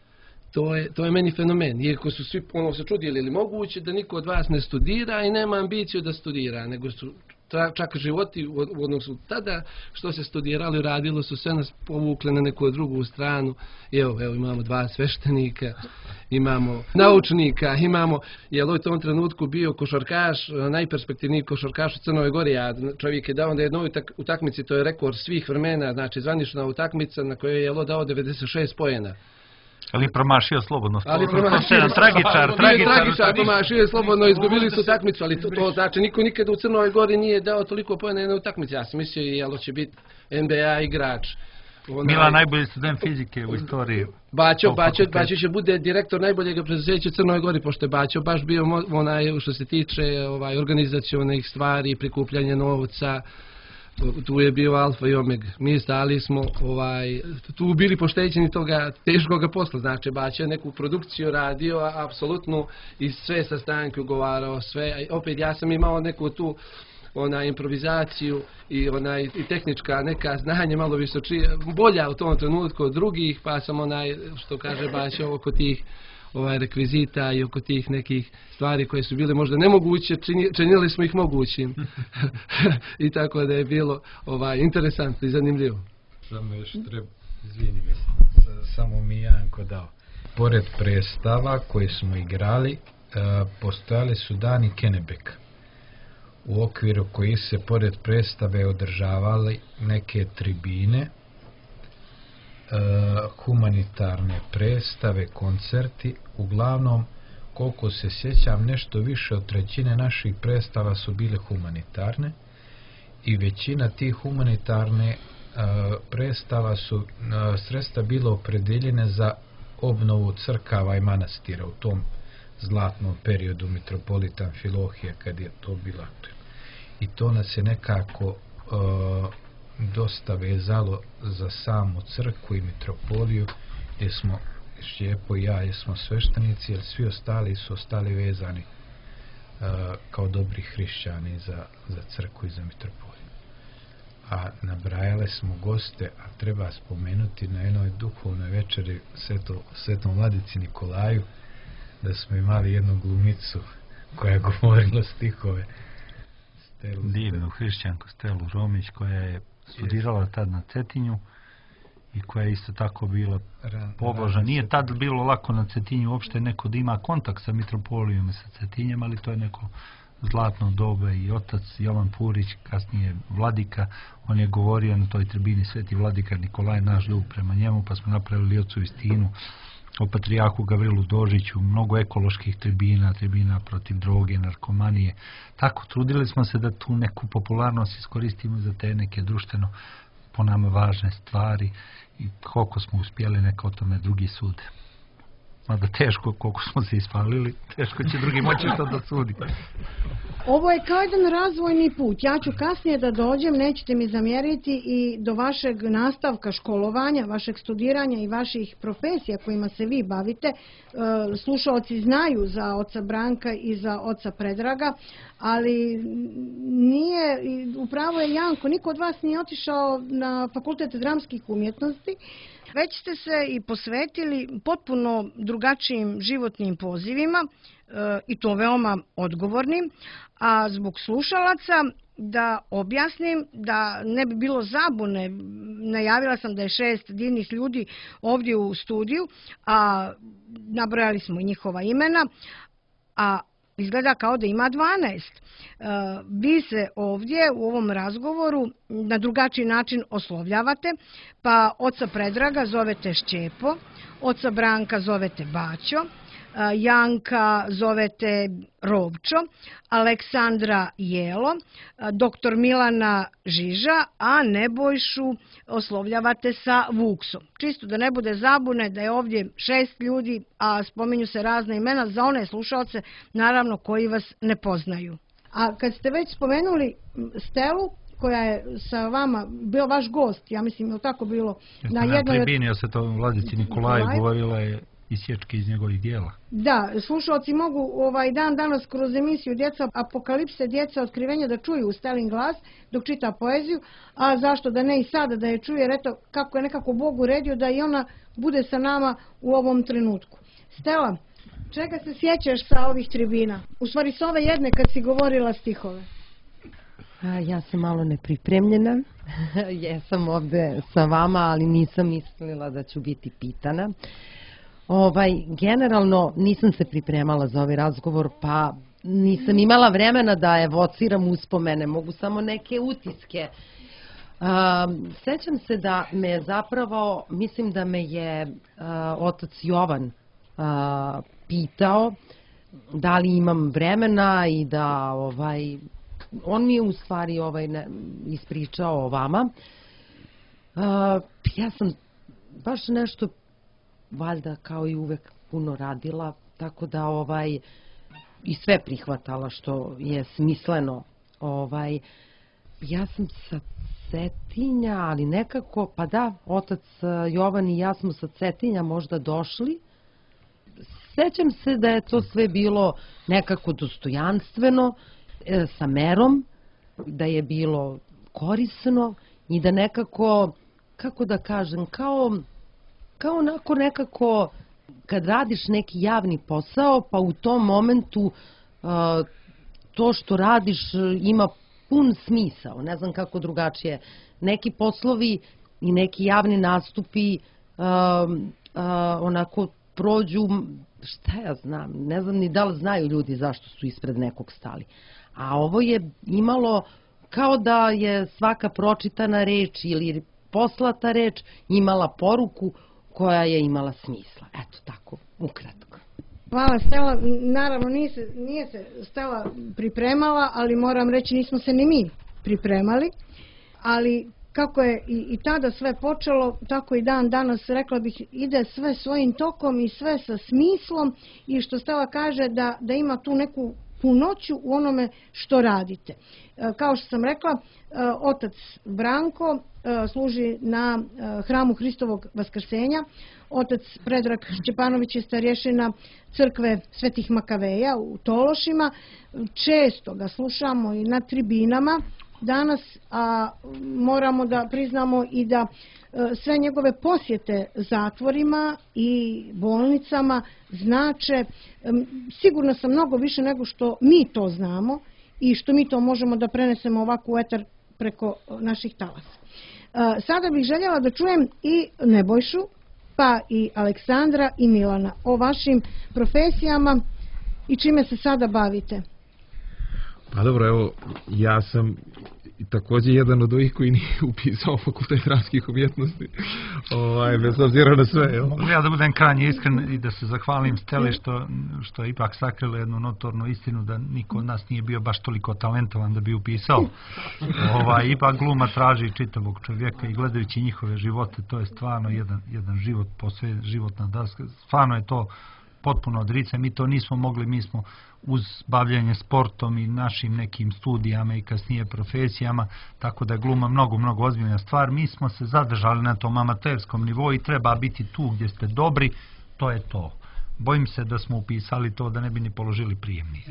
To je, to je meni fenomen, iako su svi ono se čudili ili moguće da niko od vas ne studira i nema ambiciju da studira, nego su čak životi u odnosu tada što se studiralo i radilo su sve nas povukle na neku drugu stranu. I evo, evo imamo dva sveštenika, imamo naučnika, imamo, je u tom trenutku bio košarkaš, najperspektivniji košarkaš u Crnoj Gori, a čovjek je dao na jednoj utakmici, to je rekord svih vremena, znači zvanična utakmica na kojoj je Jelo dao devedeset šest poena. Ali promašio slobodno. Ali promašio je tragičar, tragičar. Tragičar, promašio je slobodno, izgubili su utakmicu, ali to, to znači niko nikada u Crnoj Gori nije dao toliko poena na jednoj utakmici. Ja sam mislio i jelo će biti N B A igrač. Onaj... Mila najbolji student fizike u istoriji. Baćo, Baćo, Baćo će bude direktor najboljeg preduzeća u Crnoj Gori, pošto je Baćo baš bio onaj što se tiče ovaj organizacionih stvari, prikupljanja novca. Tu je bio alfa i omega. Mi stali smo ovaj, tu bili poštećeni toga teškoga posla. Znači, Baća je neku produkciju radio, a apsolutno i sve sastanke ugovarao, sve. Opet ja sam imao neku tu ona improvizaciju i onaj i tehnička neka znanja malo visočije, bolja u tom trenutku od drugih, pa sam onaj, što kaže Baća, oko tih ovaj rekvizita i oko tih nekih stvari koje su bile možda nemoguće, čini, činili smo ih mogućim. I tako da je bilo ovaj interesantno i zanimljivo. Samo još treba, izvini mi, samo mi Janko dao. Pored predstava koje smo igrali, postojali su dani Kenebeka, u okviru koji se pored predstave održavali neke tribine, humanitarne predstave, koncerti. Uglavnom, koliko se sjećam, nešto više od trećine naših predstava su bile humanitarne i većina tih humanitarne predstava su sredstva bilo opredeljene za obnovu crkava i manastira u tom zlatnom periodu mitropolita Amfilohije, kad je to bilo aktualno. I to nas je nekako uh, dosta vezalo za samu crkvu i mitropoliju, gdje smo Šćepo i ja, gdje smo sveštenici, jer svi ostali su ostali vezani uh, kao dobri hrišćani za, za crkvu i za mitropoliju. A nabrajale smo goste, a treba spomenuti na jednoj duhovnoj večeri sveto, svetom vladici Nikolaju, da smo imali jednu glumicu koja je govorila stihove. Stelu, divnu hrišćanku Stelu Romić, koja je studirala tad na Cetinju i koja je isto tako bila pobožna. Nije tad bilo lako na Cetinju uopšte neko da ima kontakt sa mitropolijom i sa Cetinjem, ali to je neko zlatno doba i otac Jovan Purić, kasnije vladika, on je govorio na toj tribini Sveti vladika Nikolaj, naš dug prema njemu, pa smo napravili ocu istinu o patrijarhu Gavrilu Dožiću, mnogo ekoloških tribina, tribina protiv droge, narkomanije. Tako, trudili smo se da tu neku popularnost iskoristimo za te neke društveno po nama važne stvari i koliko smo uspjeli, neka o tome drugi sude. Mada teško, koliko smo se ispalili, teško će drugi moći što da sudi. Ovo je kao jedan razvojni put. Ja ću kasnije da dođem, nećete mi zamjeriti, i do vašeg nastavka školovanja, vašeg studiranja i vaših profesija kojima se vi bavite. Slušalci znaju za oca Branka i za oca Predraga, ali nije, upravo je Janko, niko od vas nije otišao na Fakultet dramskih umjetnosti, već ste se i posvetili potpuno drugačijim životnim pozivima e, i to veoma odgovornim, a zbog slušalaca da objasnim da ne bi bilo zabune, najavila sam da je šest divnih ljudi ovdje u studiju, a nabrojali smo njihova imena, a izgleda kao da ima dvanaest. Vi se ovdje u ovom razgovoru na drugačiji način oslovljavate, pa oca Predraga zovete Šćepo, oca Branka zovete Baćo, Janka zovete Rovčo, Aleksandra Jelo, doktor Milana Žiža, a Nebojšu oslovljavate sa Vuksom. Čisto da ne bude zabune da je ovdje šest ljudi, a spominju se razne imena za one slušalce, naravno, koji vas ne poznaju. A kad ste već spomenuli Stelu, koja je sa vama bio vaš gost, ja mislim je tako bilo na jednoj od... tribini o svetom vladici Nikolaju govorila je isječke iz njegovih dijela. Da, slušalci mogu ovaj dan danas kroz emisiju Djeca Apokalipse, Djeca otkrivenja da čuju Stelin glas dok čita poeziju, a zašto da ne i sada da je čuje, jer eto kako je nekako Bog uredio da i ona bude sa nama u ovom trenutku. Stela, čega se sjećaš sa ovih tribina? U stvari s ove jedne kad si govorila stihove. A, ja sam malo nepripremljena. Jesam ovdje sa vama, ali nisam mislila da ću biti pitana. Ovaj, generalno nisam se pripremala za ovaj razgovor, pa nisam imala vremena da evociram uspomene, mogu samo neke utiske Sećam se da me zapravo, mislim da me je otac Jovan pitao da li imam vremena i da ovaj, on mi je u stvari ovaj, ne, ispričao o vama. Ja sam baš nešto valjda kao i uvek puno radila, tako da ovaj i sve prihvatala što je smisleno. Ovaj, ja sam sa Cetinja, ali nekako, pa da, otac Jovan i ja smo sa Cetinja možda došli. Sećam se da je to sve bilo nekako dostojanstveno, e, sa merom, da je bilo korisno i da nekako, kako da kažem, kao, kao onako nekako kad radiš neki javni posao, pa u tom momentu a, to što radiš ima pun smisao, ne znam kako drugačije. Neki poslovi i neki javni nastupi a, a, onako prođu, šta ja znam, ne znam ni da li znaju ljudi zašto su ispred nekog stali. A ovo je imalo kao da je svaka pročitana reč ili poslata reč imala poruku koja je imala smisla. Eto tako, ukratko. Hvala Stela, naravno nije se, nije se Stela pripremala, ali moram reći nismo se ni mi pripremali, ali kako je i, i tada sve počelo, tako i dan danas, rekla bih, ide sve svojim tokom i sve sa smislom i što Stela kaže da, da ima tu neku punoću u onome što radite. Kao što sam rekla, otac Branko služi na hramu Hristovog Vaskrsenja, otac Predrag Šćepanović je starješina crkve Svetih Makaveja u Tološima. Često ga slušamo i na tribinama danas, a moramo da priznamo i da sve njegove posjete zatvorima i bolnicama znače, sigurno sam mnogo više nego što mi to znamo i što mi to možemo da prenesemo ovako u etar preko naših talasa. Sada bih željela da čujem i Nebojšu, pa i Aleksandra i Milana o vašim profesijama i čime se sada bavite. Pa dobro, evo, ja sam također jedan od ovih koji nije upisao fakultet dramskih umjetnosti, ovaj, bez obzira na sve. Jel? Mogu ja da budem krajnje iskren i da se zahvalim Steli što, što je ipak sakrila jednu notornu istinu da niko od nas nije bio baš toliko talentovan da bi upisao. Ovaj, ipak gluma traži čitavog čovjeka i gledajući njihove živote, to je stvarno jedan, jedan život, posve životna daska. Stvarno je to potpuno odrice, mi to nismo mogli, mi smo uz bavljanje sportom i našim nekim studijama i kasnije profesijama, tako da je gluma mnogo, mnogo ozbiljna stvar. Mi smo se zadržali na tom amaterskom nivou i treba biti tu gdje ste dobri, to je to. Bojim se da smo upisali to da ne bi ni položili prijemni.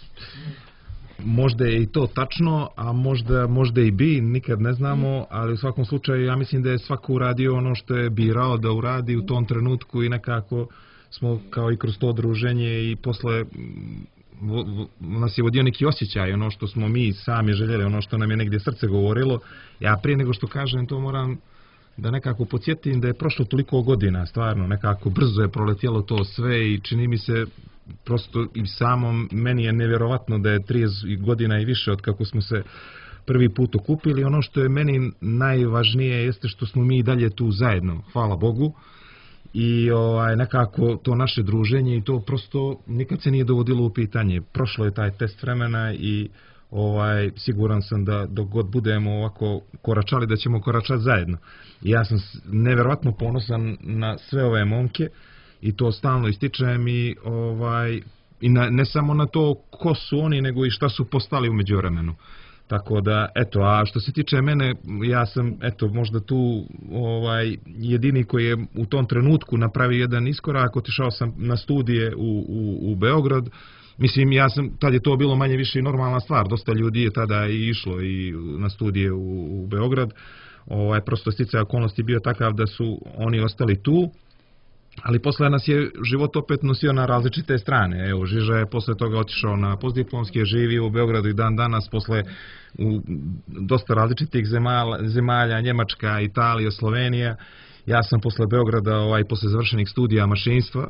Možda je i to tačno, a možda, možda i bi, nikad ne znamo, ali u svakom slučaju ja mislim da je svako uradio ono što je birao da uradi u tom trenutku i nekako smo kao i kroz to druženje i posle vo, vo, nas je vodio neki osjećaj, ono što smo mi sami željeli, ono što nam je negdje srce govorilo. Ja prije nego što kažem to moram da nekako podsjetim da je prošlo toliko godina, stvarno nekako brzo je proletjelo to sve i čini mi se prosto i samom meni je nevjerovatno da je trideset godina i više od kako smo se prvi put okupili. Ono što je meni najvažnije jeste što smo mi i dalje tu zajedno, hvala Bogu. I ovaj, nekako to naše druženje i to prosto nikad se nije dovodilo u pitanje. Prošlo je taj test vremena i ovaj, siguran sam da dok god budemo ovako koračali da ćemo koračati zajedno. I ja sam nevjerovatno ponosan na sve ove momke i to stalno ističem i, ovaj, i na, ne samo na to ko su oni nego i šta su postali u međuvremenu. Tako da, eto, a što se tiče mene, ja sam, eto, možda tu ovaj, jedini koji je u tom trenutku napravio jedan iskorak, otišao sam na studije u, u, u Beograd. Mislim, ja sam, tad je to bilo manje više i normalna stvar, dosta ljudi je tada i išlo i na studije u, u Beograd. Ovaj, prosto sticaj okolnosti bio takav da su oni ostali tu. Ali posle nas je život opet nosio na različite strane. Evo, Žiža je posle toga otišao na postdiplomske, živi u Beogradu i dan danas, posle u dosta različitih zemalja, zemalja Njemačka, Italija, Slovenija. Ja sam posle Beograda, ovaj, posle završenih studija mašinstva,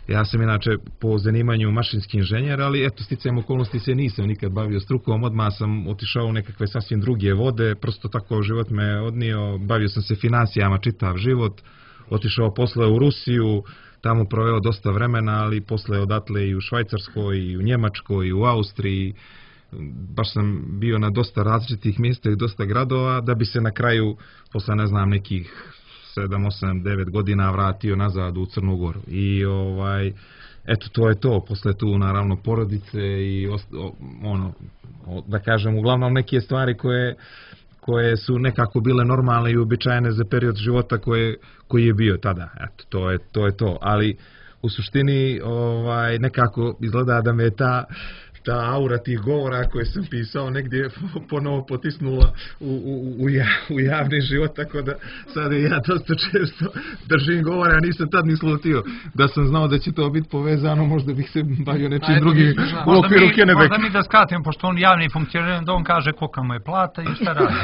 Ja sam inače po zanimanju mašinski inženjer, ali eto, sticajem okolnosti se nisam nikad bavio strukom, odmah sam otišao u nekakve sasvim druge vode, prosto tako život me odnio, bavio sam se financijama čitav život, otišao posle u Rusiju, tamo proveo dosta vremena, ali posle odatle i u Švajcarskoj, i u Njemačkoj, i u Austriji, baš sam bio na dosta različitih mjesta i dosta gradova, da bi se na kraju, posle ne znam nekih sedam, osam, devet godina vratio nazad u Crnu Goru. I ovaj, eto, to je to. Posle tu naravno porodice i ono, da kažem, uglavnom neke stvari koje koje su nekako bile normalne i uobičajene za period života koje, koji je bio tada. Eto, to je to. Je to. Ali u suštini ovaj, nekako izgleda da me je ta ta aura tih govora koje sam pisao negdje ponovo potisnula u, u, u, u javni život, tako da sad ja dosta često držim govore, a nisam tad ni slutio. Da sam znao da će to biti povezano, možda bih se bavio nečim drugim u okviru Kennebec. Možda mi da skratimo, pošto on javni funkcioner, da on kaže kolika mu je plata i šta radi.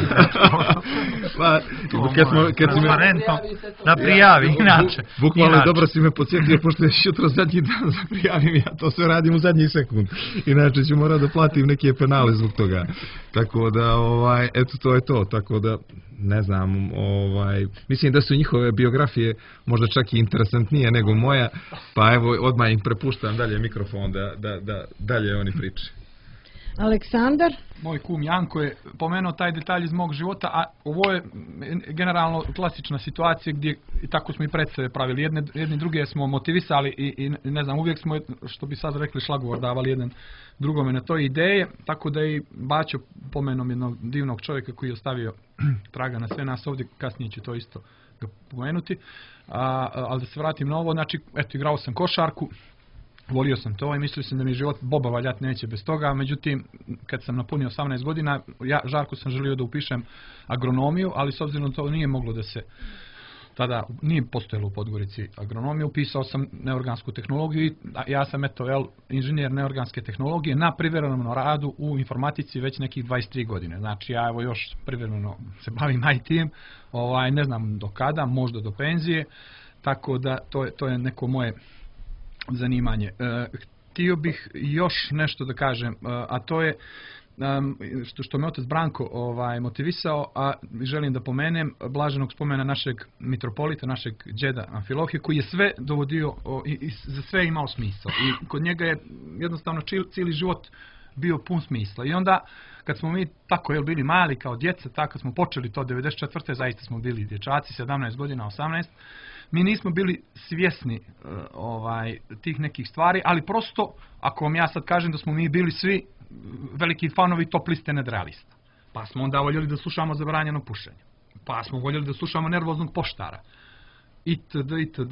Pa, kad smo, kad si me... Da prijavi, inače. Bukvalno dobro si me podsjetio, pošto je jutro zadnji dan za prijavim, ja to sve radim u zadnji sekund. Inače ću morati da platim neke penale zbog toga. Tako da, ovaj, eto, to je to. Tako da, ne znam, ovaj, mislim da su njihove biografije možda čak i interesantnije nego moja, pa evo, odmah im prepuštam dalje mikrofon da, da, da dalje oni priče. Aleksandar? Moj kum Janko je pomenuo taj detalj iz mog života, a ovo je generalno klasična situacija gdje i tako smo i predstave pravili. Jedne, jedni druge smo motivisali i, i ne znam, uvijek smo, što bi sad rekli, šlagovor davali jedan drugome na toj ideje, tako da i Baćo pomenom jednog divnog čovjeka koji je ostavio traga na sve nas ovdje, kasnije ću to isto ga pomenuti. A, ali da se vratim na ovo, znači, eto, igrao sam košarku, volio sam to i mislio sam da mi život boba valjat neće bez toga, međutim, kad sam napunio osamnaest godina, ja žarko sam želio da upišem agronomiju, ali s obzirom to nije moglo da se, tada nije postojalo u Podgorici agronomiju, upisao sam neorgansku tehnologiju i ja sam eto, jel, inženjer neorganske tehnologije na privremenom radu u informatici već nekih dvadeset tri godine. Znači ja evo još privremeno se bavim I T-em, ovaj, ne znam do kada, možda do penzije, tako da to je, to je neko moje zanimanje. E, htio bih još nešto da kažem, a to je um, što, što me otac Branko ovaj, motivisao, a želim da pomenem blaženog spomena našeg mitropolita, našeg džeda Amfilohije, koji je sve dovodio o, i, i za sve imao smisla. I kod njega je jednostavno čil, cijeli život bio pun smisla. I onda kad smo mi tako jel, bili mali kao djeca, tako kad smo počeli to devedeset četvrte zaista smo bili dječaci, sedamnaest godina, osamnaest, mi nismo bili svjesni uh, ovaj, tih nekih stvari, ali prosto, ako vam ja sad kažem da smo mi bili svi veliki fanovi top liste nadrealista, pa smo onda voljeli da slušamo zabranjeno pušenje, pa smo voljeli da slušamo nervoznog poštara, itd., itd.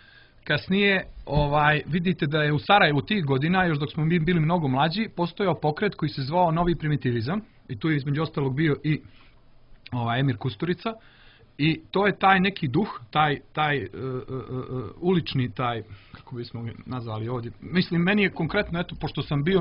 Kasnije, ovaj, vidite da je u Sarajevu tih godina, još dok smo mi bili mnogo mlađi, postojao pokret koji se zvao Novi primitivizam, i tu je između ostalog bio i ovaj, Emir Kusturica. I to je taj neki duh, taj, taj uh, uh, uh, ulični, taj, kako bismo ga nazvali ovdje. Mislim, meni je konkretno, eto, pošto sam bio,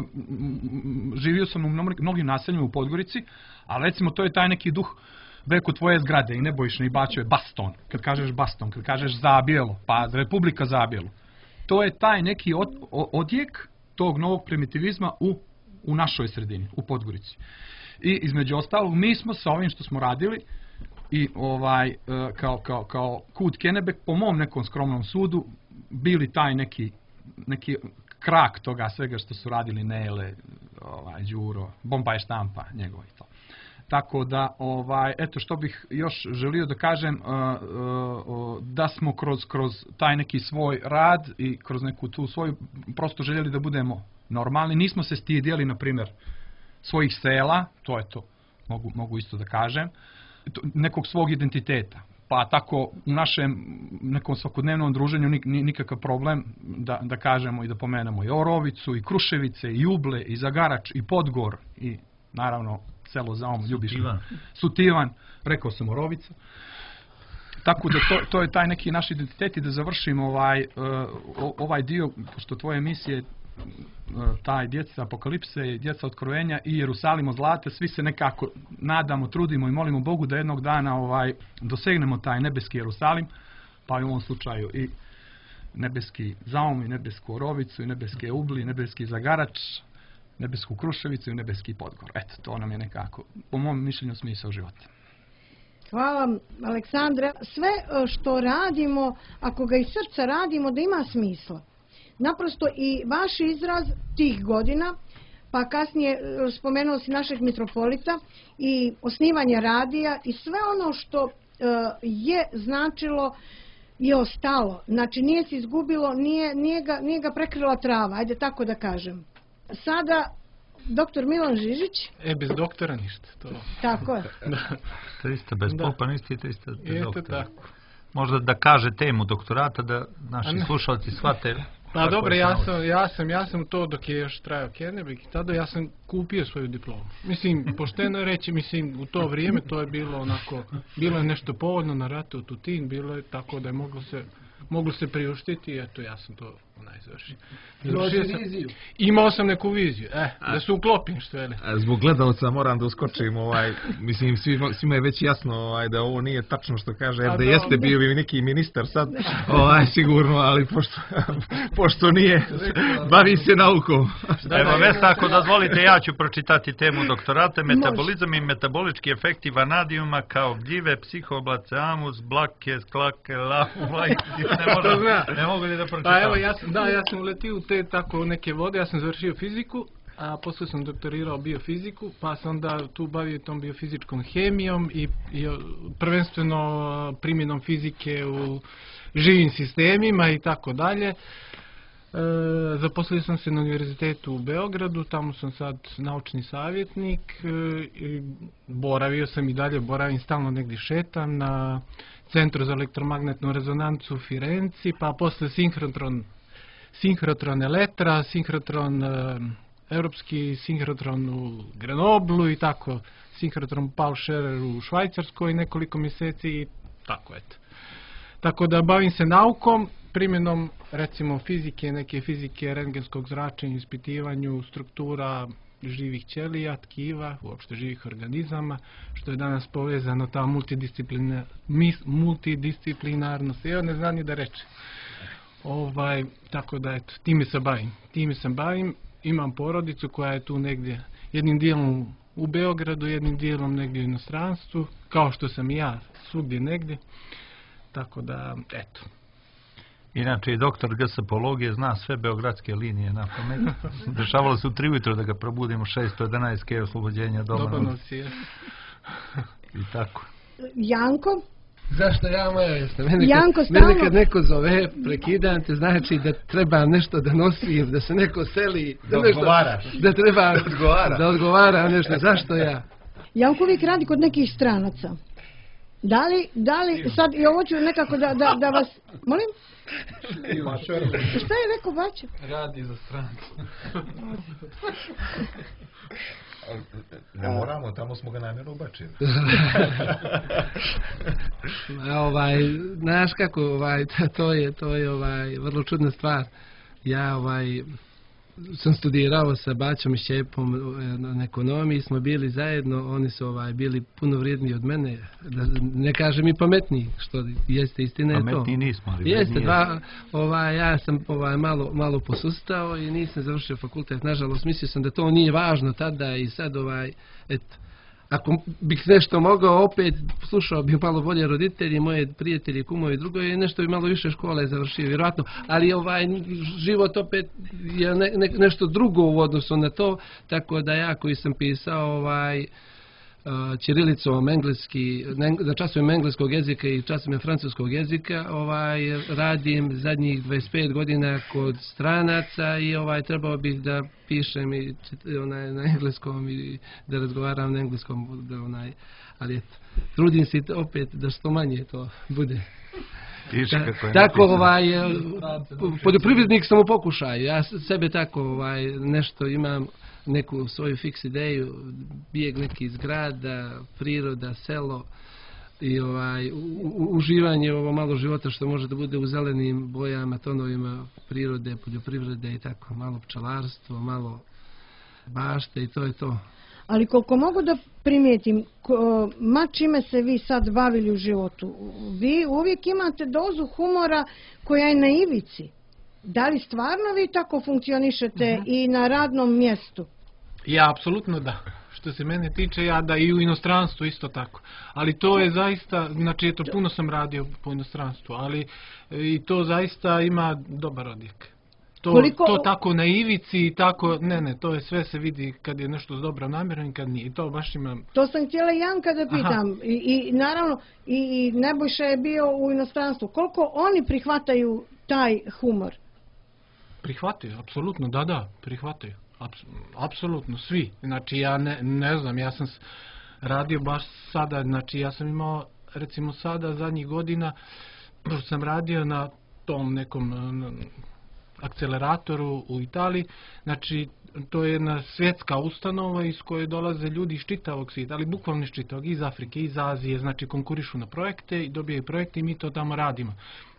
živio sam u mnogim naseljima u Podgorici, ali recimo to je taj neki duh veku tvoje zgrade i Nebojšne i Baćo je Baston. Kad kažeš Baston, kad kažeš Zabijelo, pa Republika Zabijelo. To je taj neki od, odjek tog novog primitivizma u, u našoj sredini, u Podgorici. I između ostalog, mi smo sa ovim što smo radili, i ovaj kao, kao, kao Kud Kennebec, po mom nekom skromnom sudu, bili taj neki, neki krak toga svega što su radili Nele, ovaj, Đuro, Bombaj štampa, njegov i to. Tako da, ovaj, eto što bih još želio da kažem, uh, uh, da smo kroz, kroz taj neki svoj rad i kroz neku tu svoju, prosto željeli da budemo normalni. Nismo se stidjeli, na primjer, svojih sela, to je to, mogu, mogu isto da kažem, nekog svog identiteta. Pa tako u našem nekom svakodnevnom druženju nikakav problem da, da kažemo i da pomenemo i Orovicu, i Kruševice, i Juble, i Zagarač, i Podgor, i naravno selo Zaum, Ljubiša, Sutivan, rekao sam Orovica. Tako da to, to je taj neki naš identitet i da završim ovaj, ovaj dio, pošto tvoje emisije taj djeca apokalipse, djeca otkrovenja i Jerusalim od zlata, svi se nekako nadamo, trudimo i molimo Bogu da jednog dana ovaj dosegnemo taj nebeski Jerusalim, pa i u ovom slučaju i nebeski zaum i nebesku Orovicu i nebeske Ubli, nebeski Zagarač, nebesku Kruševicu i nebeski Podgor. Eto, to nam je nekako, po mom mišljenju, smisao života. Hvala, Aleksandra. Sve što radimo, ako ga iz srca radimo, da ima smisla. Naprosto i vaš izraz tih godina, pa kasnije spomenuo si našeg mitropolita i osnivanje radija i sve ono što je značilo je ostalo. Znači nije se izgubilo, nije, nije, ga, nije ga prekrila trava, ajde tako da kažem. Sada doktor Milan Žižić. E, bez doktora ništa. To... Tako je. To isto bez popa, niste i to isto bez doktora. Tako. Možda da kaže temu doktorata, da naši slušalci shvate. Pa dobro, ja sam, ja sam, ja sam to dok je još trajao Kernebik i tada ja sam kupio svoju diplomu. Mislim, pošteno reći, mislim, u to vrijeme to je bilo onako, bilo je nešto povoljno na ratu u Tutin, bilo je tako da je moglo se, moglo se priuštiti i eto, ja sam to onaj završio. Završio sam, viziju? Imao sam neku viziju, eh, da se uklopim što je. Zbog gledalca moram da uskočim, ovaj, mislim, svi, svima je već jasno ovaj, da ovo nije tačno što kaže, jer da jeste bio bi neki ministar sad, ovaj, sigurno, ali pošto, pošto nije, bavi se naukom. Evo, Vesna, ako dozvolite, ja ću pročitati temu doktorata, metabolizam i metabolički efekti vanadijuma kao gljive, psihoblace, amus, blake, sklake, lahu, lajci, ne, možda, ne mogu li da pročitam. Pa evo, ja sam, da, ja sam uletio u te tako neke vode, ja sam završio fiziku, a poslije sam doktorirao biofiziku, pa sam onda tu bavio tom biofizičkom hemijom i, i prvenstveno primjenom fizike u živim sistemima i tako dalje. E, zaposlio sam se na univerzitetu u Beogradu, tamo sam sad naučni savjetnik, e, i boravio sam i dalje, boravim stalno negdje šetam na Centru za elektromagnetnu rezonancu u Firenci, pa posle sinhrotron, sinhrotron Eletra, sinhrotron e, europski, sinhrotron u Grenoblu i tako, sinhrotron Paul Scherrer u Švajcarskoj nekoliko mjeseci i tako eto. Tako da bavim se naukom, primjenom recimo fizike, neke fizike rentgenskog zračenja, ispitivanju struktura živih ćelija, tkiva, uopšte živih organizama, što je danas povezano ta multidisciplinar, multidisciplinarnost. Evo ne znam ni da reče. Ovaj, tako da eto, time se bavim. Time se bavim, imam porodicu koja je tu negdje, jednim dijelom u Beogradu, jednim dijelom negdje u inostranstvu, kao što sam i ja, svugdje negdje. Tako da, eto. Inače i doktor gesapologije zna sve beogradske linije na pamet. Dešavalo se u tri ujutro da ga probudimo šest jedanaest ke oslobođenja Dobanovci. I tako. Janko? Zašto ja moja jesna? Mene, Janko, kad, mene kad neko zove, prekidam te, znači da treba nešto da nosim, da se neko seli, da, da odgovaraš. Nešto, da treba da odgovara. Da odgovara nešto. Zašto ja? Janko uvijek radi kod nekih stranaca. Da li, da li, sad i ovo ću nekako da, da, da vas, molim? Šta je rekao Bača? Radi za strancu. Ne moramo, tamo smo ga namjerno ubačili. ovaj, znaš kako, ovaj, to je, to je ovaj, vrlo čudna stvar. Ja ovaj, sam studirao sa Bačom i Šćepom na ekonomiji, smo bili zajedno, oni su ovaj, bili puno vrijedniji od mene, da ne kažem i pametniji, što jeste istina je to. Pametniji nismo, ali jeste, dva, ovaj, ja sam ovaj, malo, malo posustao i nisam završio fakultet, nažalost, mislio sam da to nije važno tada i sad, ovaj, eto, ako bih nešto mogao, opet slušao bih malo bolje roditelji, moje prijatelji, kumovi i drugo, i nešto bi malo više škole završio, vjerojatno, ali ovaj život opet je ne, ne, nešto drugo u odnosu na to, tako da ja koji sam pisao ovaj ćirilicom engleski, na časovima engleskog jezika i časovima francuskog jezika, ovaj radim zadnjih dvadeset pet godina kod stranaca i ovaj trebao bih da pišem i onaj na engleskom i da razgovaram na engleskom, da onaj, ali eto, trudim se opet da što manje to bude. Ta, tako ovaj poljoprivrednik sam u pokušaju, ja sebe tako ovaj nešto imam, neku svoju fiks ideju, bijeg neki iz grada, priroda, selo i ovaj, u, u, uživanje ovo malo života što može da bude u zelenim bojama, tonovima prirode, poljoprivrede i tako, malo pčelarstvo, malo bašte i to je to. Ali koliko mogu da primijetim, ko, ma čime se vi sad bavili u životu, vi uvijek imate dozu humora koja je na ivici. Da li stvarno vi tako funkcionišete uh-huh. i na radnom mjestu? Ja, apsolutno da. Što se mene tiče, ja da i u inostranstvu isto tako. Ali to je zaista, znači eto, puno sam radio po inostranstvu, ali i to zaista ima dobar odjek. To, Koliko... to tako na ivici, tako, ne, ne, to je sve se vidi kad je nešto s dobrom namjerom i kad nije. I to baš ima... To sam htjela Janka da pitam. I, I naravno, i, i Nebojša je bio u inostranstvu. Koliko oni prihvataju taj humor? Prihvataju, apsolutno, da, da, prihvataju. Aps, apsolutno, svi. Znači, ja ne, ne znam, ja sam radio baš sada, znači, ja sam imao, recimo sada, zadnjih godina, sam radio na tom nekom na, akceleratoru u Italiji, znači, to je jedna svjetska ustanova iz koje dolaze ljudi iz čitavog svijeta, ali bukvalno iz čitavog, iz Afrike, iz Azije, znači, konkurišu na projekte i dobijaju projekte i mi to tamo radimo.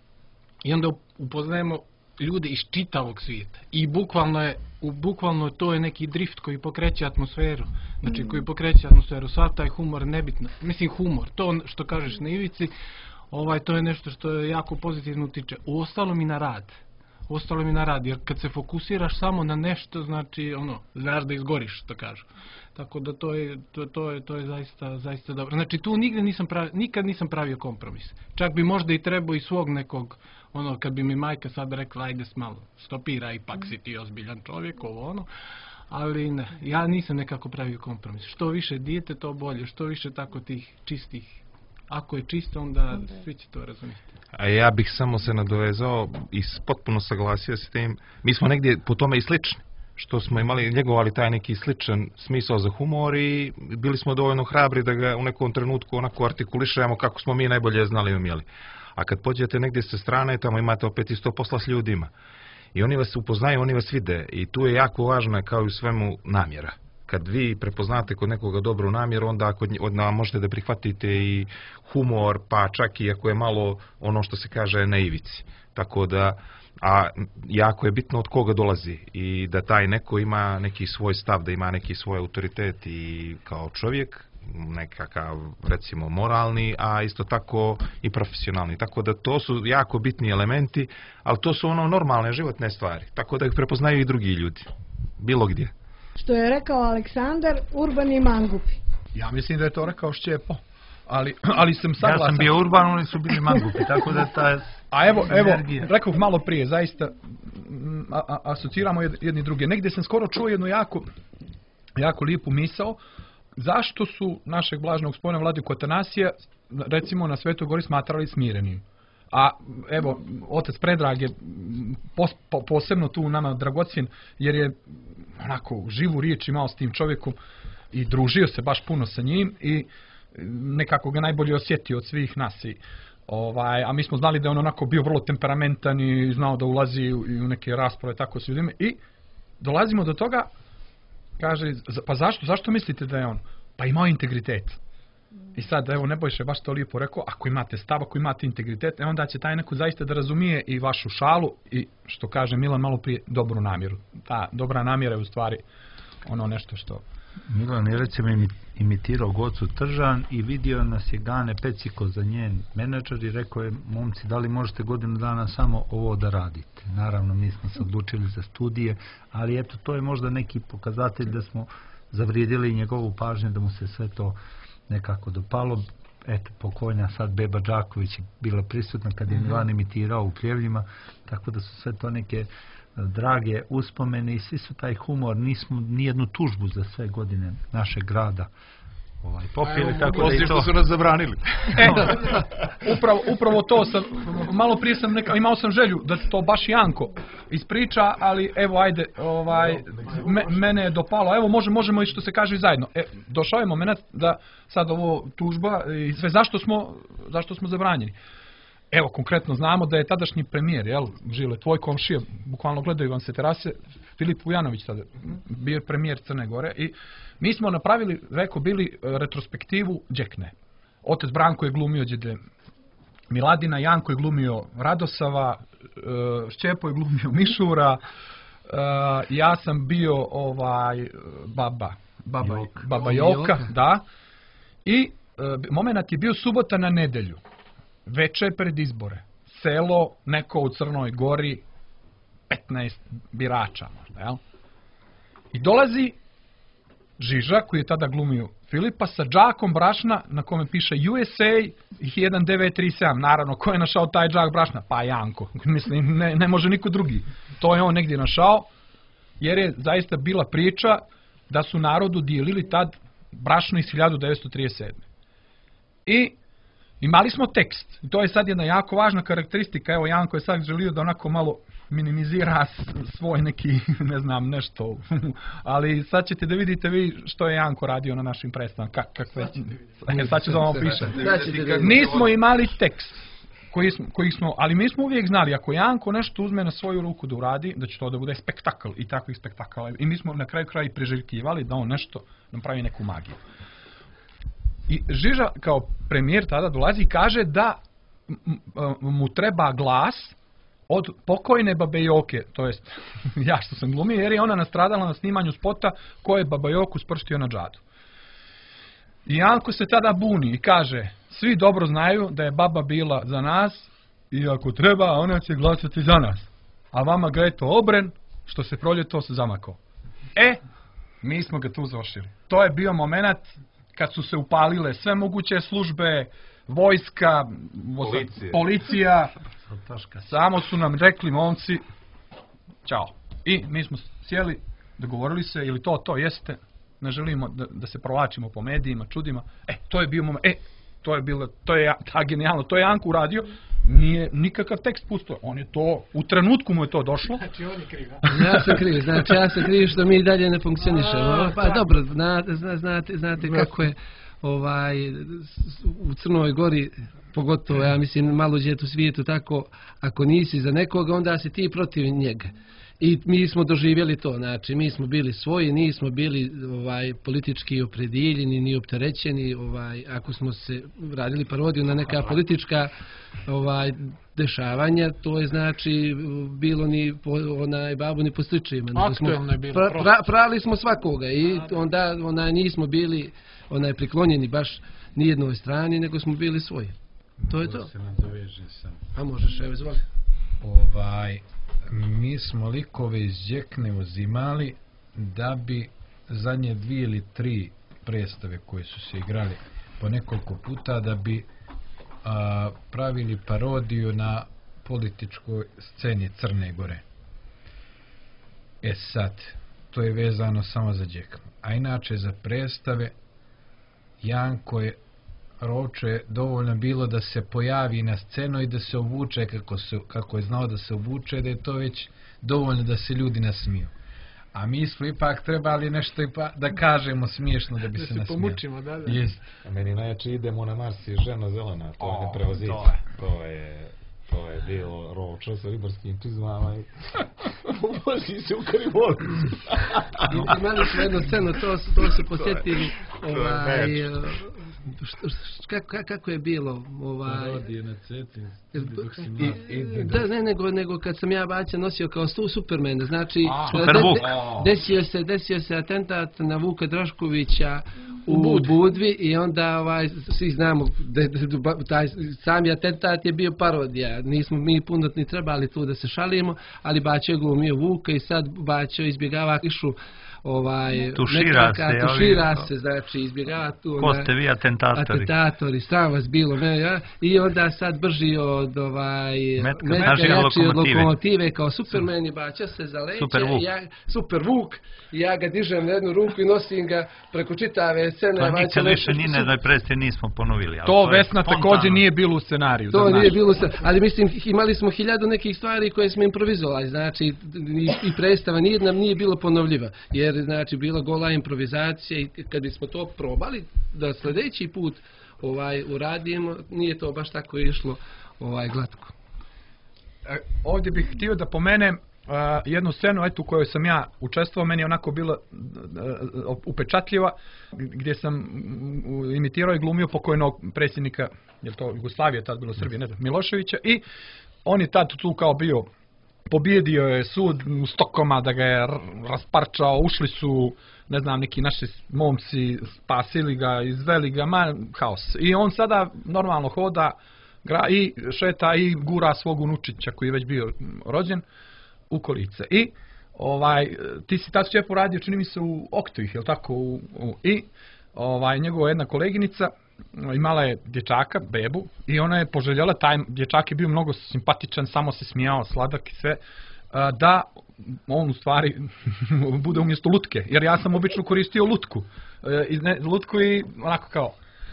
I onda upoznajemo ljude iz čitavog svijeta. I bukvalno je, u bukvalno to je neki drift koji pokreće atmosferu. Znači koji pokreće atmosferu. Sad taj humor nebitno. Mislim humor, to što kažeš na ivici, ovaj, to je nešto što je jako pozitivno utiče. U ostalom i na rad. U ostalom i na rad. Jer kad se fokusiraš samo na nešto, znači ono, znaš da izgoriš, što kažu. Tako da to je, to, to je, to je zaista, zaista dobro. Znači tu nigde nisam pravi, nikad nisam pravio kompromis. Čak bi možda i trebao i svog nekog, ono, kad bi mi majka sad rekla, ajde smalo, stopira, ipak si ti ozbiljan čovjek, ovo ono. Ali ne, ja nisam nekako pravio kompromis. Što više dijete, to bolje. Što više tako tih čistih. Ako je čisto, onda svi će to razumjeti. A ja bih samo se nadovezao i potpuno saglasio s tim. Mi smo negdje po tome i slični. Što smo imali, njegovali taj neki sličan smisao za humor i bili smo dovoljno hrabri da ga u nekom trenutku onako artikulišemo kako smo mi najbolje znali i umjeli. A kad pođete negdje sa strane, tamo imate opet isto posla s ljudima. I oni vas upoznaju, oni vas vide. I tu je jako važno, kao i u svemu, namjera. Kad vi prepoznate kod nekoga dobru namjeru, onda kod onda možete da prihvatite i humor, pa čak i ako je malo ono što se kaže na ivici. Tako da, a jako je bitno od koga dolazi i da taj neko ima neki svoj stav, da ima neki svoj autoritet i kao čovjek, nekakav recimo moralni, a isto tako i profesionalni. Tako da to su jako bitni elementi, ali to su ono normalne životne stvari. Tako da ih prepoznaju i drugi ljudi. Bilo gdje. Što je rekao Aleksandar, urbani mangupi. Ja mislim da je to rekao Šćepo. Ali, ali sam saglasan. Ja sam bio urban, oni su bili mangupi, tako da ta A evo, evo, rekao malo prije, zaista a, a, asociramo jedni druge. Negdje sam skoro čuo jednu jako, jako lijepu misao. Zašto su našeg blažnog spojena vladiku Atanasija, recimo na Svetoj Gori, smatrali smirenim? A evo, otac Predrag je pos, po, posebno tu nama dragocjen, jer je onako živu riječ imao s tim čovjekom i družio se baš puno sa njim i nekako ga najbolje osjetio od svih nas. I, ovaj, a mi smo znali da je on onako bio vrlo temperamentan i znao da ulazi u, u neke rasprave tako s ljudima. I dolazimo do toga, kaže, pa zašto, zašto mislite da je on? Pa imao integritet. I sad, evo, Nebojša je baš to lijepo rekao, ako imate stav, ako imate integritet, e onda će taj neko zaista da razumije i vašu šalu i, što kaže Milan malo prije, dobru namjeru. Ta dobra namjera je u stvari ono nešto što... Milan je recimo imitirao Gocu Tržan i vidio nas je Gane Peciko za njen menadžer i rekao je, momci, da li možete godinu dana samo ovo da radite? Naravno, mi smo se odlučili za studije, ali eto, to je možda neki pokazatelj da smo zavrijedili njegovu pažnju, da mu se sve to nekako dopalo. Eto, pokojna sad Beba Đaković je bila prisutna kad je Milan imitirao u Pljevljima, tako da su sve to neke drage uspomene i svi su taj humor, nismo nijednu tužbu za sve godine našeg grada ovaj, popili, evo, tako da i to... što su nas zabranili. E, upravo, upravo to sam, malo prije sam neka, imao sam želju da to baš Janko ispriča, ali evo ajde, ovaj, me, mene je dopalo, evo može, možemo i što se kaže zajedno. E, došao je moment da sad ovo tužba i sve, zašto smo, zašto smo zabranjeni? Evo, konkretno znamo da je tadašnji premijer, jel, Žile, tvoj komšija, bukvalno gledaju vam se terase, Filip Vujanović tada, bio premijer Crne Gore i mi smo napravili, rekao, bili retrospektivu Đekne. Otac Branko je glumio djede Miladina, Janko je glumio Radosava, Šćepo je glumio Mišura, ja sam bio ovaj baba Baba, Joka. Baba Joka, Joka. da. I e, moment je bio subota na nedelju. Veče pred izbore. Selo, neko u Crnoj Gori, petnaest birača možda, jel? I dolazi Žiža, koji je tada glumio Filipa, sa džakom brašna na kome piše U S A jedan devet tri sedam. Naravno, ko je našao taj džak brašna? Pa Janko. Mislim, ne, ne može niko drugi. To je on negdje našao, jer je zaista bila priča da su narodu dijelili tad brašno iz hiljadu devetsto trideset sedme. I imali smo tekst. I to je sad jedna jako važna karakteristika. Evo, Janko je sad želio da onako malo minimizira svoj neki, ne znam, nešto. Ali sad ćete da vidite vi što je Janko radio na našim predstavama. Kak, kakve... Sad ću da vam opišem. Nismo imali tekst. Koji smo, koji smo, ali mi smo uvijek znali, ako Janko nešto uzme na svoju ruku da uradi, da će to da bude spektakl i takvih spektakala. I mi smo na kraju kraja priželjkivali da on nešto napravi neku magiju. I Žiža kao premijer tada dolazi i kaže da mu treba glas od pokojne Babe Joke, to jest ja što sam glumio, jer je ona nastradala na snimanju spota ko je Baba Joku sprštio na džadu. I Janko se tada buni i kaže, svi dobro znaju da je baba bila za nas i ako treba, ona će glasati za nas. A vama ga je to obren, što se proljeto se zamakao. E, mi smo ga tu završili. To je bio moment kad su se upalile sve moguće službe, vojska, Policije. policija. Samo su nam rekli, momci, ćao. I mi smo sjeli, dogovorili se, ili to, to jeste, ne želimo da, da se provlačimo po medijima, čudima. E, to je bio moment, e, to je bilo, to je ta genijalno, to je Janko uradio, nije nikakav tekst pustio, on je to, u trenutku mu je to došlo. Znači on je kriv. Ja sam kriv, znači ja sam kriv što mi dalje ne funkcionišemo. Pa dobro, znate, znate, znate kako je ovaj, u Crnoj Gori, pogotovo, ja mislim, malo džet u svijetu, tako, ako nisi za nekoga, onda si ti protiv njega. I mi smo doživjeli to, znači mi smo bili svoji, nismo bili ovaj politički opredijeljeni ni opterećeni, ovaj ako smo se radili parodiju na neka politička ovaj dešavanja, to je znači bilo ni po, onaj babu ni po stričevima. Aktuelno je bilo. Pra, pra, prali smo svakoga i onda onaj nismo bili onaj priklonjeni baš ni jednoj strani, nego smo bili svoji. To je to. Se nadoveže sam. A možeš, evo izvoli. Ovaj mi smo likove iz Đekne uzimali da bi zadnje dvije ili tri predstave koje su se igrali po nekoliko puta da bi a, pravili parodiju na političkoj sceni Crne Gore. E sad, to je vezano samo za Đeknu. A inače za predstave Janko je Roče dovoljno bilo da se pojavi na scenu i da se obuče kako, se, kako je znao da se obuče, da je to već dovoljno da se ljudi nasmiju. A mi smo ipak trebali nešto ipak da kažemo smiješno da bi da se nasmijali. Da se pomučimo, da, da. Jest. A meni najjače idemo na Mars i žena zelena, to je neprevozić. To je, to je bilo Roče sa ribarskim čizmama i uloži se u karibolicu. Imali smo jednu scenu, to, to se posjetili ovaj, što, što, kako, kako je bilo ovaj parodije na Cetin da ne nego nego kad sam ja Baća nosio kao stu Superman, znači Super de, Vuk. de, desio se desio se atentat na Vuka Draškovića u Budvi, Budvi i onda ovaj svi znamo da taj sami atentat je bio parodija, nismo mi puno ni trebali tu da se šalimo, ali Baća je glumio Vuka i sad Baća izbjegava kišu ovaj tušira nekaka, se, tušira se, znači izbjegava tu ko ste vi atentatori atentatori, sram vas bilo ne, ja? I onda sad brži od ovaj metka, metka jači od lokomotive. lokomotive kao Superman i Baća se za leđa Super Vuk. ja, Super Vuk i ja ga dižem na jednu ruku i nosim ga preko čitave scene. To nikad više ni na jednoj predstavi nismo ponovili. To Vesna također nije bilo u scenariju. To nije bilo, ali mislim imali smo hiljadu nekih stvari koje smo improvizovali, znači i, i predstava nije nam nije bilo ponovljiva, jer znači bila gola improvizacija i kad bismo to probali da sljedeći put ovaj uradimo, nije to baš tako išlo ovaj glatko. E, ovdje bih htio da pomenem uh, jednu scenu eto u kojoj sam ja učestvovao, meni je onako bila uh, upečatljiva, gdje sam uh, imitirao i glumio pokojnog predsjednika, je li to Jugoslavije, tad bilo Srbije, ne znam, Miloševića, i on je tad tu kao bio pobjedio je sud u Stokoma da ga je rasparčao, ušli su, ne znam, neki naši momci, spasili ga, izveli ga, ma, haos. I on sada normalno hoda i šeta i gura svog unučića koji je već bio rođen u kolice. I ovaj, ti si tad Šćepo radio, čini mi se, u Oktovih, je li tako? U, u, I ovaj, njegova jedna koleginica imala je dječaka, bebu, i ona je poželjela, taj dječak je bio mnogo simpatičan, samo se smijao, sladak i sve, da on u stvari bude umjesto lutke, jer ja sam obično koristio lutku, lutku i onako kao.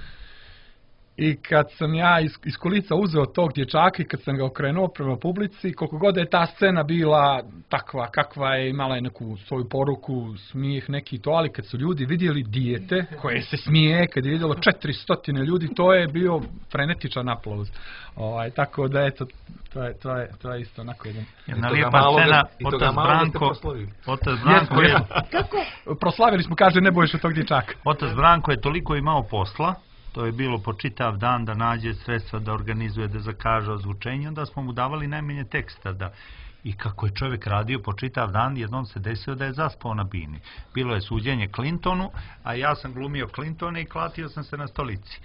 I kad sam ja iz, iz kolica uzeo tog dječaka i kad sam ga okrenuo prema publici, koliko god je ta scena bila takva, kakva je, imala je neku svoju poruku, smijeh neki to, ali kad su ljudi vidjeli dijete koje se smije, kad je vidjelo četiristo ljudi, to je bio frenetičan aplauz. Ovaj, tako da eto, to je, to je, to je isto onako jedan. Jedna lijepa scena, otac Branko, otac Branko je... Kako? Proslavili smo, kaže, ne bojiš od tog dječaka. Otac Branko je toliko imao posla, to je bilo po čitav dan da nađe sredstva, da organizuje, da zakaže ozvučenje, onda smo mu davali najmanje teksta. Da, i kako je čovjek radio po čitav dan, jednom se desio da je zaspao na bini. Bilo je suđenje Clintonu, a ja sam glumio Clintona i klatio sam se na stolici.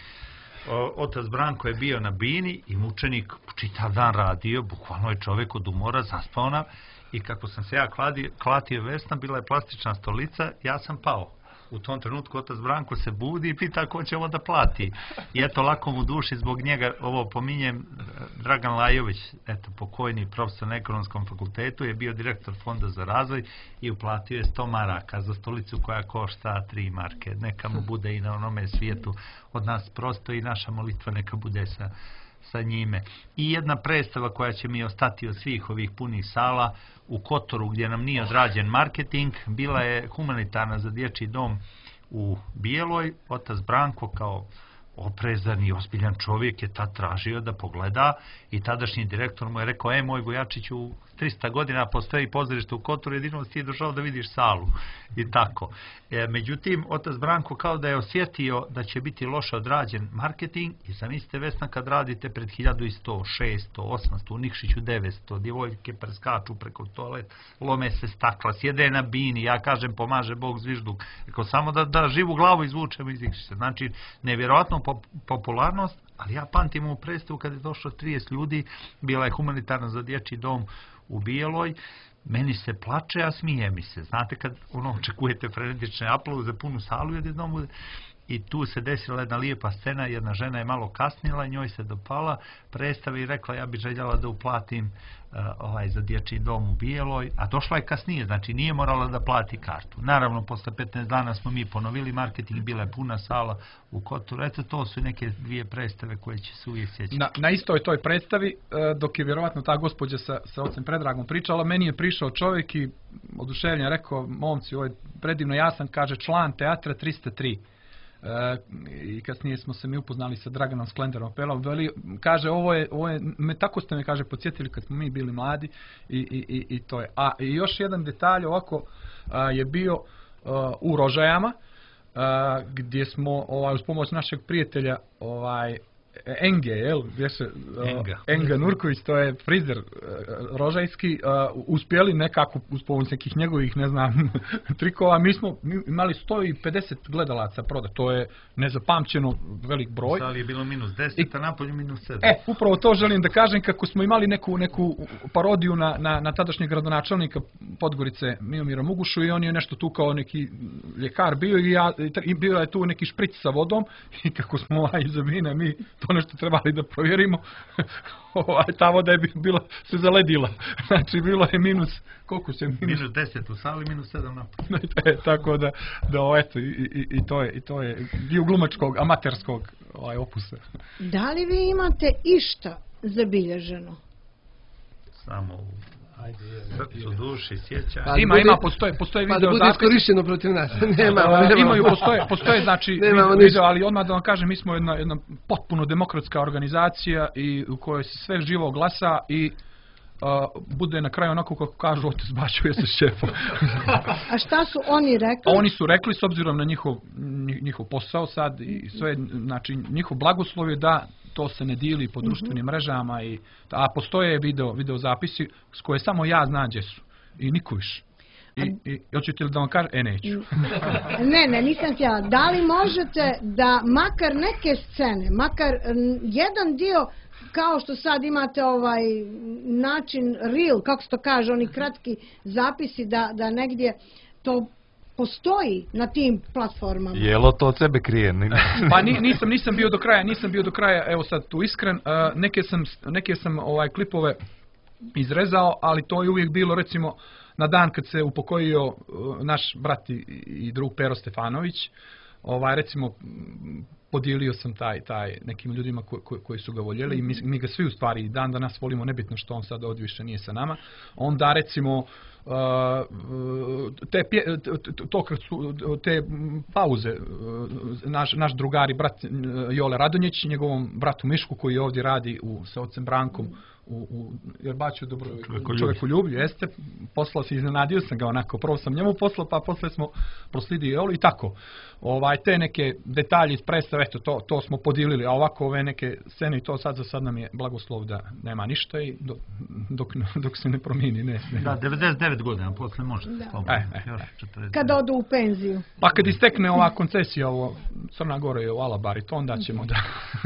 Otac Branko je bio na bini i mučenik po čitav dan radio, bukvalno je čovjek od umora zaspao na, i kako sam se ja klatio, klatio Vesna, bila je plastična stolica, ja sam pao. U tom trenutku otac Branko se budi i pita ko će ovo da plati. I eto, lako mu duši zbog njega, ovo pominjem, Dragan Lajović, eto, pokojni profesor na Ekonomskom fakultetu, je bio direktor Fonda za razvoj i uplatio je sto maraka za stolicu koja košta tri marke. Neka mu bude i na onome svijetu od nas prosto i naša molitva neka bude sa, sa njime. I jedna predstava koja će mi ostati od svih ovih punih sala, u Kotoru gdje nam nije odrađen marketing, bila je humanitarna za dječji dom u Bijeloj. Otac Branko kao oprezan i ozbiljan čovjek je tad tražio da pogleda i tadašnji direktor mu je rekao, e moj Vojačiću, u trista godina postoji pozorište u Kotoru, jedino si ti došao da vidiš salu i tako. E, međutim, otac Branko kao da je osjetio da će biti loše odrađen marketing i zamislite Vesna kad radite pred hiljadu sto, šesto, osamsto, u Nikšiću devetsto, djevojke preskaču preko toalet, lome se stakla, sjede na bini, ja kažem pomaže Bog zvižduk, rekao samo da, da živu glavu izvučemo iz Nikšića. Znači, nevjerojatno pop popularnost, ali ja pamtim u predstavu kad je došlo trideset ljudi, bila je humanitarna za dječji dom u Bijeloj, meni se plače, a smije mi se. Znate kad ono očekujete frenetične aplauze, punu salu jednom bude. I tu se desila jedna lijepa scena, jedna žena je malo kasnila, njoj se dopala predstava i rekla ja bih željela da uplatim uh, ovaj, za dječji dom u Bijeloj, a došla je kasnije, znači nije morala da plati kartu. Naravno, posle petnaest dana smo mi ponovili marketing, bila je puna sala u Kotoru. Eto, to su neke dvije predstave koje će se uvijek sjećati. Na, na istoj toj predstavi, dok je vjerovatno ta gospođa sa, sa ocem Predragom pričala, meni je prišao čovjek i oduševljen je rekao, momci, ovo je predivno, ja sam, kaže, član teatra tristo tri. E, i kasnije smo se mi upoznali sa Draganom Sklenderom Pelom, veli, kaže ovo je, ovo je me, tako ste me kaže podsjetili kad smo mi bili mladi i, i, i, i to je. A i još jedan detalj ovako a, je bio a, u Rožajama a, gdje smo ovaj, uz pomoć našeg prijatelja ovaj Enge, jel, gdje se Enga. Enga Nurković, to je frizer uh, rožajski, uh, uspjeli nekako uz pomoć nekih njegovih, ne znam, trikova. Mi smo mi imali sto pedeset gledalaca proda, to je nezapamćeno velik broj. U sali je bilo minus deset, a napolju minus sedam. E, upravo to želim da kažem, kako smo imali neku, neku parodiju na, na, na tadašnjeg gradonačelnika Podgorice Miomira Mugušu i on je nešto tu kao neki ljekar bio i, ja, i bio je tu neki špric sa vodom i kako smo ovaj iz Zabine, mi to nešto trebali da provjerimo, ta voda je bila, se zaledila, znači bilo je minus, koliko će minus? Minus deset u sali, minus sedam napolju. Tako da, da eto, i, i, i, to je, i to je dio glumačkog, amaterskog ovaj, opusa. Da li vi imate išta zabilježeno? Samo u srcu, duši, sjeća. Pa ima, bude, ima, postoje, postoje pa video da bude zapisi. iskorišteno protiv nas. nema, A, nema. Imaju, postoje, postoje znači Nemamo video, ništa. ali odmah da vam kažem, mi smo jedna, jedna potpuno demokratska organizacija i u kojoj se sve živo glasa i uh, bude na kraju onako kako kažu otac bačuje se s šefom. A šta su oni rekli? A oni su rekli, s obzirom na njihov, njihov posao sad i sve, znači njihov blagoslov je da to se ne dili po društvenim mrežama, i, a postoje video, video zapisi s koje samo ja znam gdje su i niko više. I, i hoćete li da vam kažem? E, neću. Ne, ne, nisam htjela. Da li možete da makar neke scene, makar jedan dio, kao što sad imate ovaj način reel, kako se to kaže, oni kratki zapisi, da, da negdje to postoji na tim platformama? Jelo to od sebe krije? Pa ni, nisam, nisam bio do kraja, nisam bio do kraja, evo sad tu iskren, uh, neke sam, neke sam ovaj klipove izrezao, ali to je uvijek bilo recimo na dan kad se upokojio uh, naš brat i, i drug Pero Stefanović, ovaj recimo podijelio sam taj, taj nekim ljudima ko, ko, koji su ga voljeli i mi, mi ga svi u stvari dan danas volimo, nebitno što on sad odviše nije sa nama. Onda recimo Uh, te, to kad su te pauze, naš, naš drugar i brat Jole Radonjić, njegovom bratu Mišku koji ovdje radi u, sa ocem Brankom u, u jer baću dobro čovjeku ljublju, jeste, poslao se, iznenadio sam ga onako, prvo sam njemu poslao, pa posle smo proslijedili Jolu i tako. Ovaj, te neke detalje iz predstave, eto, to, to smo podijelili, a ovako ove neke scene i to sad za sad nam je blagoslov da nema ništa i do, dok, dok se ne promijeni, ne. ne. Da, devedeset devet godina, posle može. E, e, e. Kad odu u penziju. Pa kad istekne ova koncesija, ovo Crna Gora je u Alabari, to onda ćemo da...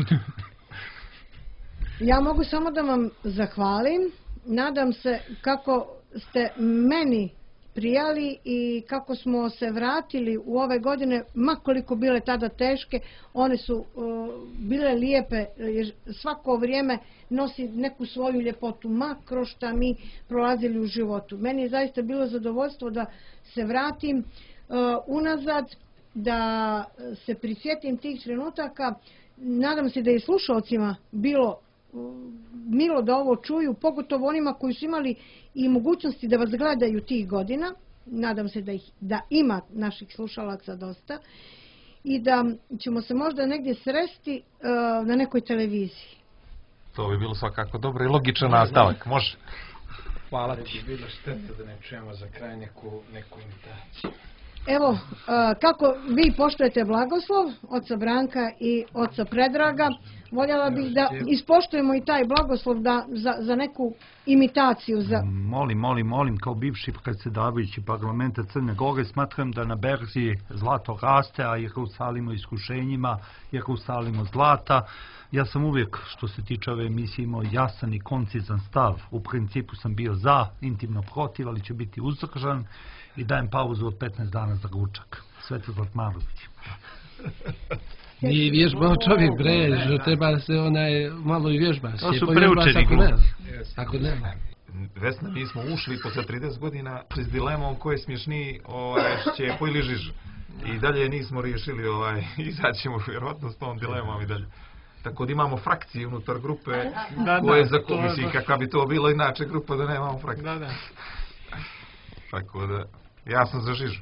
Ja mogu samo da vam zahvalim. Nadam se kako ste meni prijali i kako smo se vratili u ove godine, makoliko bile tada teške, one su uh, bile lijepe, jer svako vrijeme nosi neku svoju ljepotu, makro šta mi prolazili u životu. Meni je zaista bilo zadovoljstvo da se vratim uh, unazad, da se prisjetim tih trenutaka. Nadam se da je slušalcima bilo milo da ovo čuju, pogotovo onima koji su imali i mogućnosti da vas gledaju tih godina. Nadam se da, ih, da ima naših slušalaca dosta i da ćemo se možda negdje sresti uh, na nekoj televiziji. To bi bilo svakako dobro i logičan nastavak, može. Hvala ti. Bi bilo šteta da ne čujemo za kraj neku, neku imitaciju. Evo, uh, kako vi poštujete blagoslov oca Branka i oca Predraga, voljela bih da ispoštujemo i taj blagoslov da, za, za neku imitaciju. Za... Molim, molim, molim, kao bivši predsjedavajući parlamenta Crne Gore, smatram da na berzi zlato raste, a Jerusalim o iskušenjima, Jerusalim o zlata. Ja sam uvijek, što se tiče ove emisije, imao jasan i koncizan stav. U principu sam bio za, intimno protiv, ali će biti uzdržan i dajem pauzu od petnaest dana za ručak. Svetozar Marović. Nije vježbao čovjek, bre, že treba se onaj malo i vježbaš. To su preučeni glumci. Ako nema. Vesna, mi smo ušli posle trideset godina s dilemom ko je smješniji, ovaj, Šćepo ili Žiža. I dalje nismo riješili, ovaj, izaćemo vjerojatno s tom dilemom i dalje. Tako da imamo frakcije unutar grupe da, koje da, za komisiji, kakva bi to bilo inače grupa da nemamo frakcije. Da, da. Tako da, ja sam za Žižu.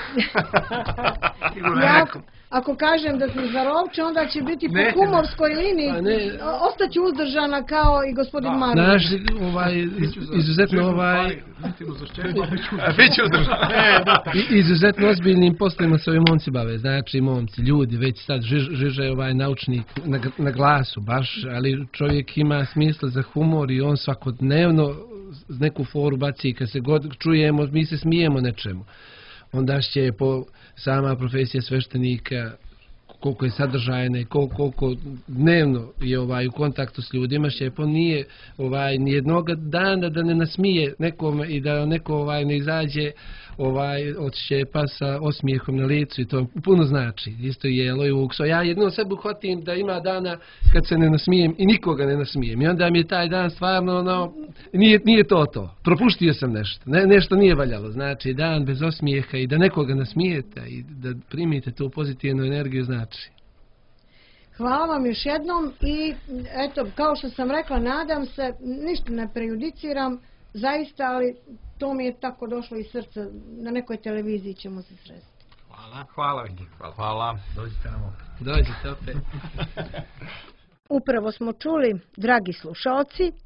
Ja, ako kažem da sam za Rovče, onda će biti po humorskoj liniji. Ostaću uzdržana kao i gospodin Marović. Znaš, ovaj, izuzetno ovaj... Biću uzdržana. Izuzetno ozbiljnim poslovima se ovi momci bave. Znači, momci, ljudi, već sad Žiža je ovaj naučnik na, na glasu, baš, ali čovjek ima smisla za humor i on svakodnevno neku foru baci i kad se god čujemo, mi se smijemo nečemu. Onda će po sama profesija sveštenika, koliko je sadržajna i koliko, koliko dnevno je ovaj u kontaktu s ljudima, Šćepo nije ovaj ni jednog dana da ne nasmije nekome i da neko ovaj ne izađe ovaj od Šćepa sa osmijehom na licu i to puno znači. Isto i Jelo i Vukso. Ja jednom sebi uhvatim da ima dana kad se ne nasmijem i nikoga ne nasmijem. I onda mi je taj dan stvarno ono, nije, nije to to. Propuštio sam nešto. Ne, nešto nije valjalo. Znači dan bez osmijeha i da nekoga nasmijete i da primite tu pozitivnu energiju znači. Hvala vam još jednom i eto, kao što sam rekla, nadam se, ništa ne prejudiciram, zaista, ali to mi je tako došlo iz srca, na nekoj televiziji ćemo se sresti. Hvala. Hvala. Hvala. Hvala. Dođite nam opet. Dođite opet. Upravo smo čuli, dragi slušalci,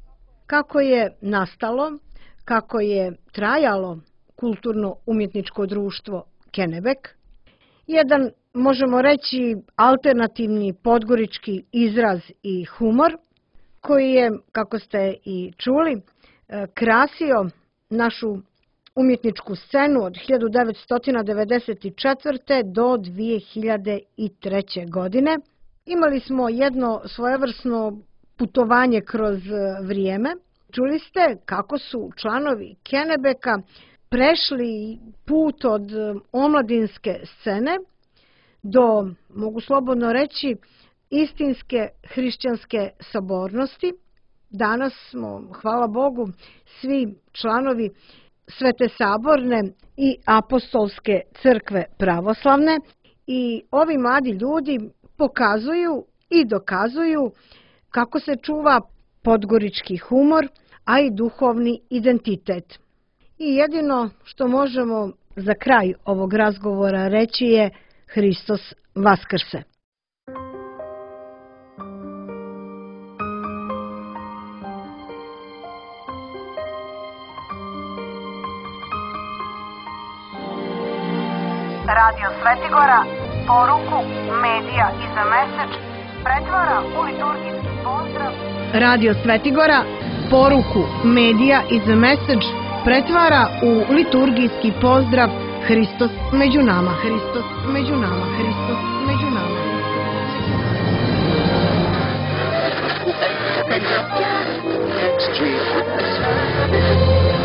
kako je nastalo, kako je trajalo kulturno-umjetničko društvo Kennebec, jedan, možemo reći, alternativni podgorički izraz i humor, koji je, kako ste i čuli, krasio našu umjetničku scenu od hiljadu devetsto devedeset četvrte do dvije hiljade treće. godine. Imali smo jedno svojevrsno putovanje kroz vrijeme. Čuli ste kako su članovi Kennebeca prešli put od omladinske scene do, mogu slobodno reći, istinske hrišćanske sabornosti. Danas smo, hvala Bogu, svi članovi Svete saborne i apostolske crkve pravoslavne i ovi mladi ljudi pokazuju i dokazuju kako se čuva podgorički humor, a i duhovni identitet. I jedino što možemo za kraj ovog razgovora reći je Hristos Vaskrse. Radio Svetigora poruku Medija i za mesec pretvara u liturgijski pozdrav. Radio Svetigora poruku Medija i za mesec pretvara u liturgijski pozdrav Hristos među nama, Hristos među nama, Hristos među nama.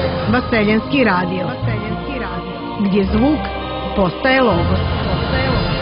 Vaseljenski radio, Vaseljenski radio, gdje zvuk postaje logos. Postaje logos.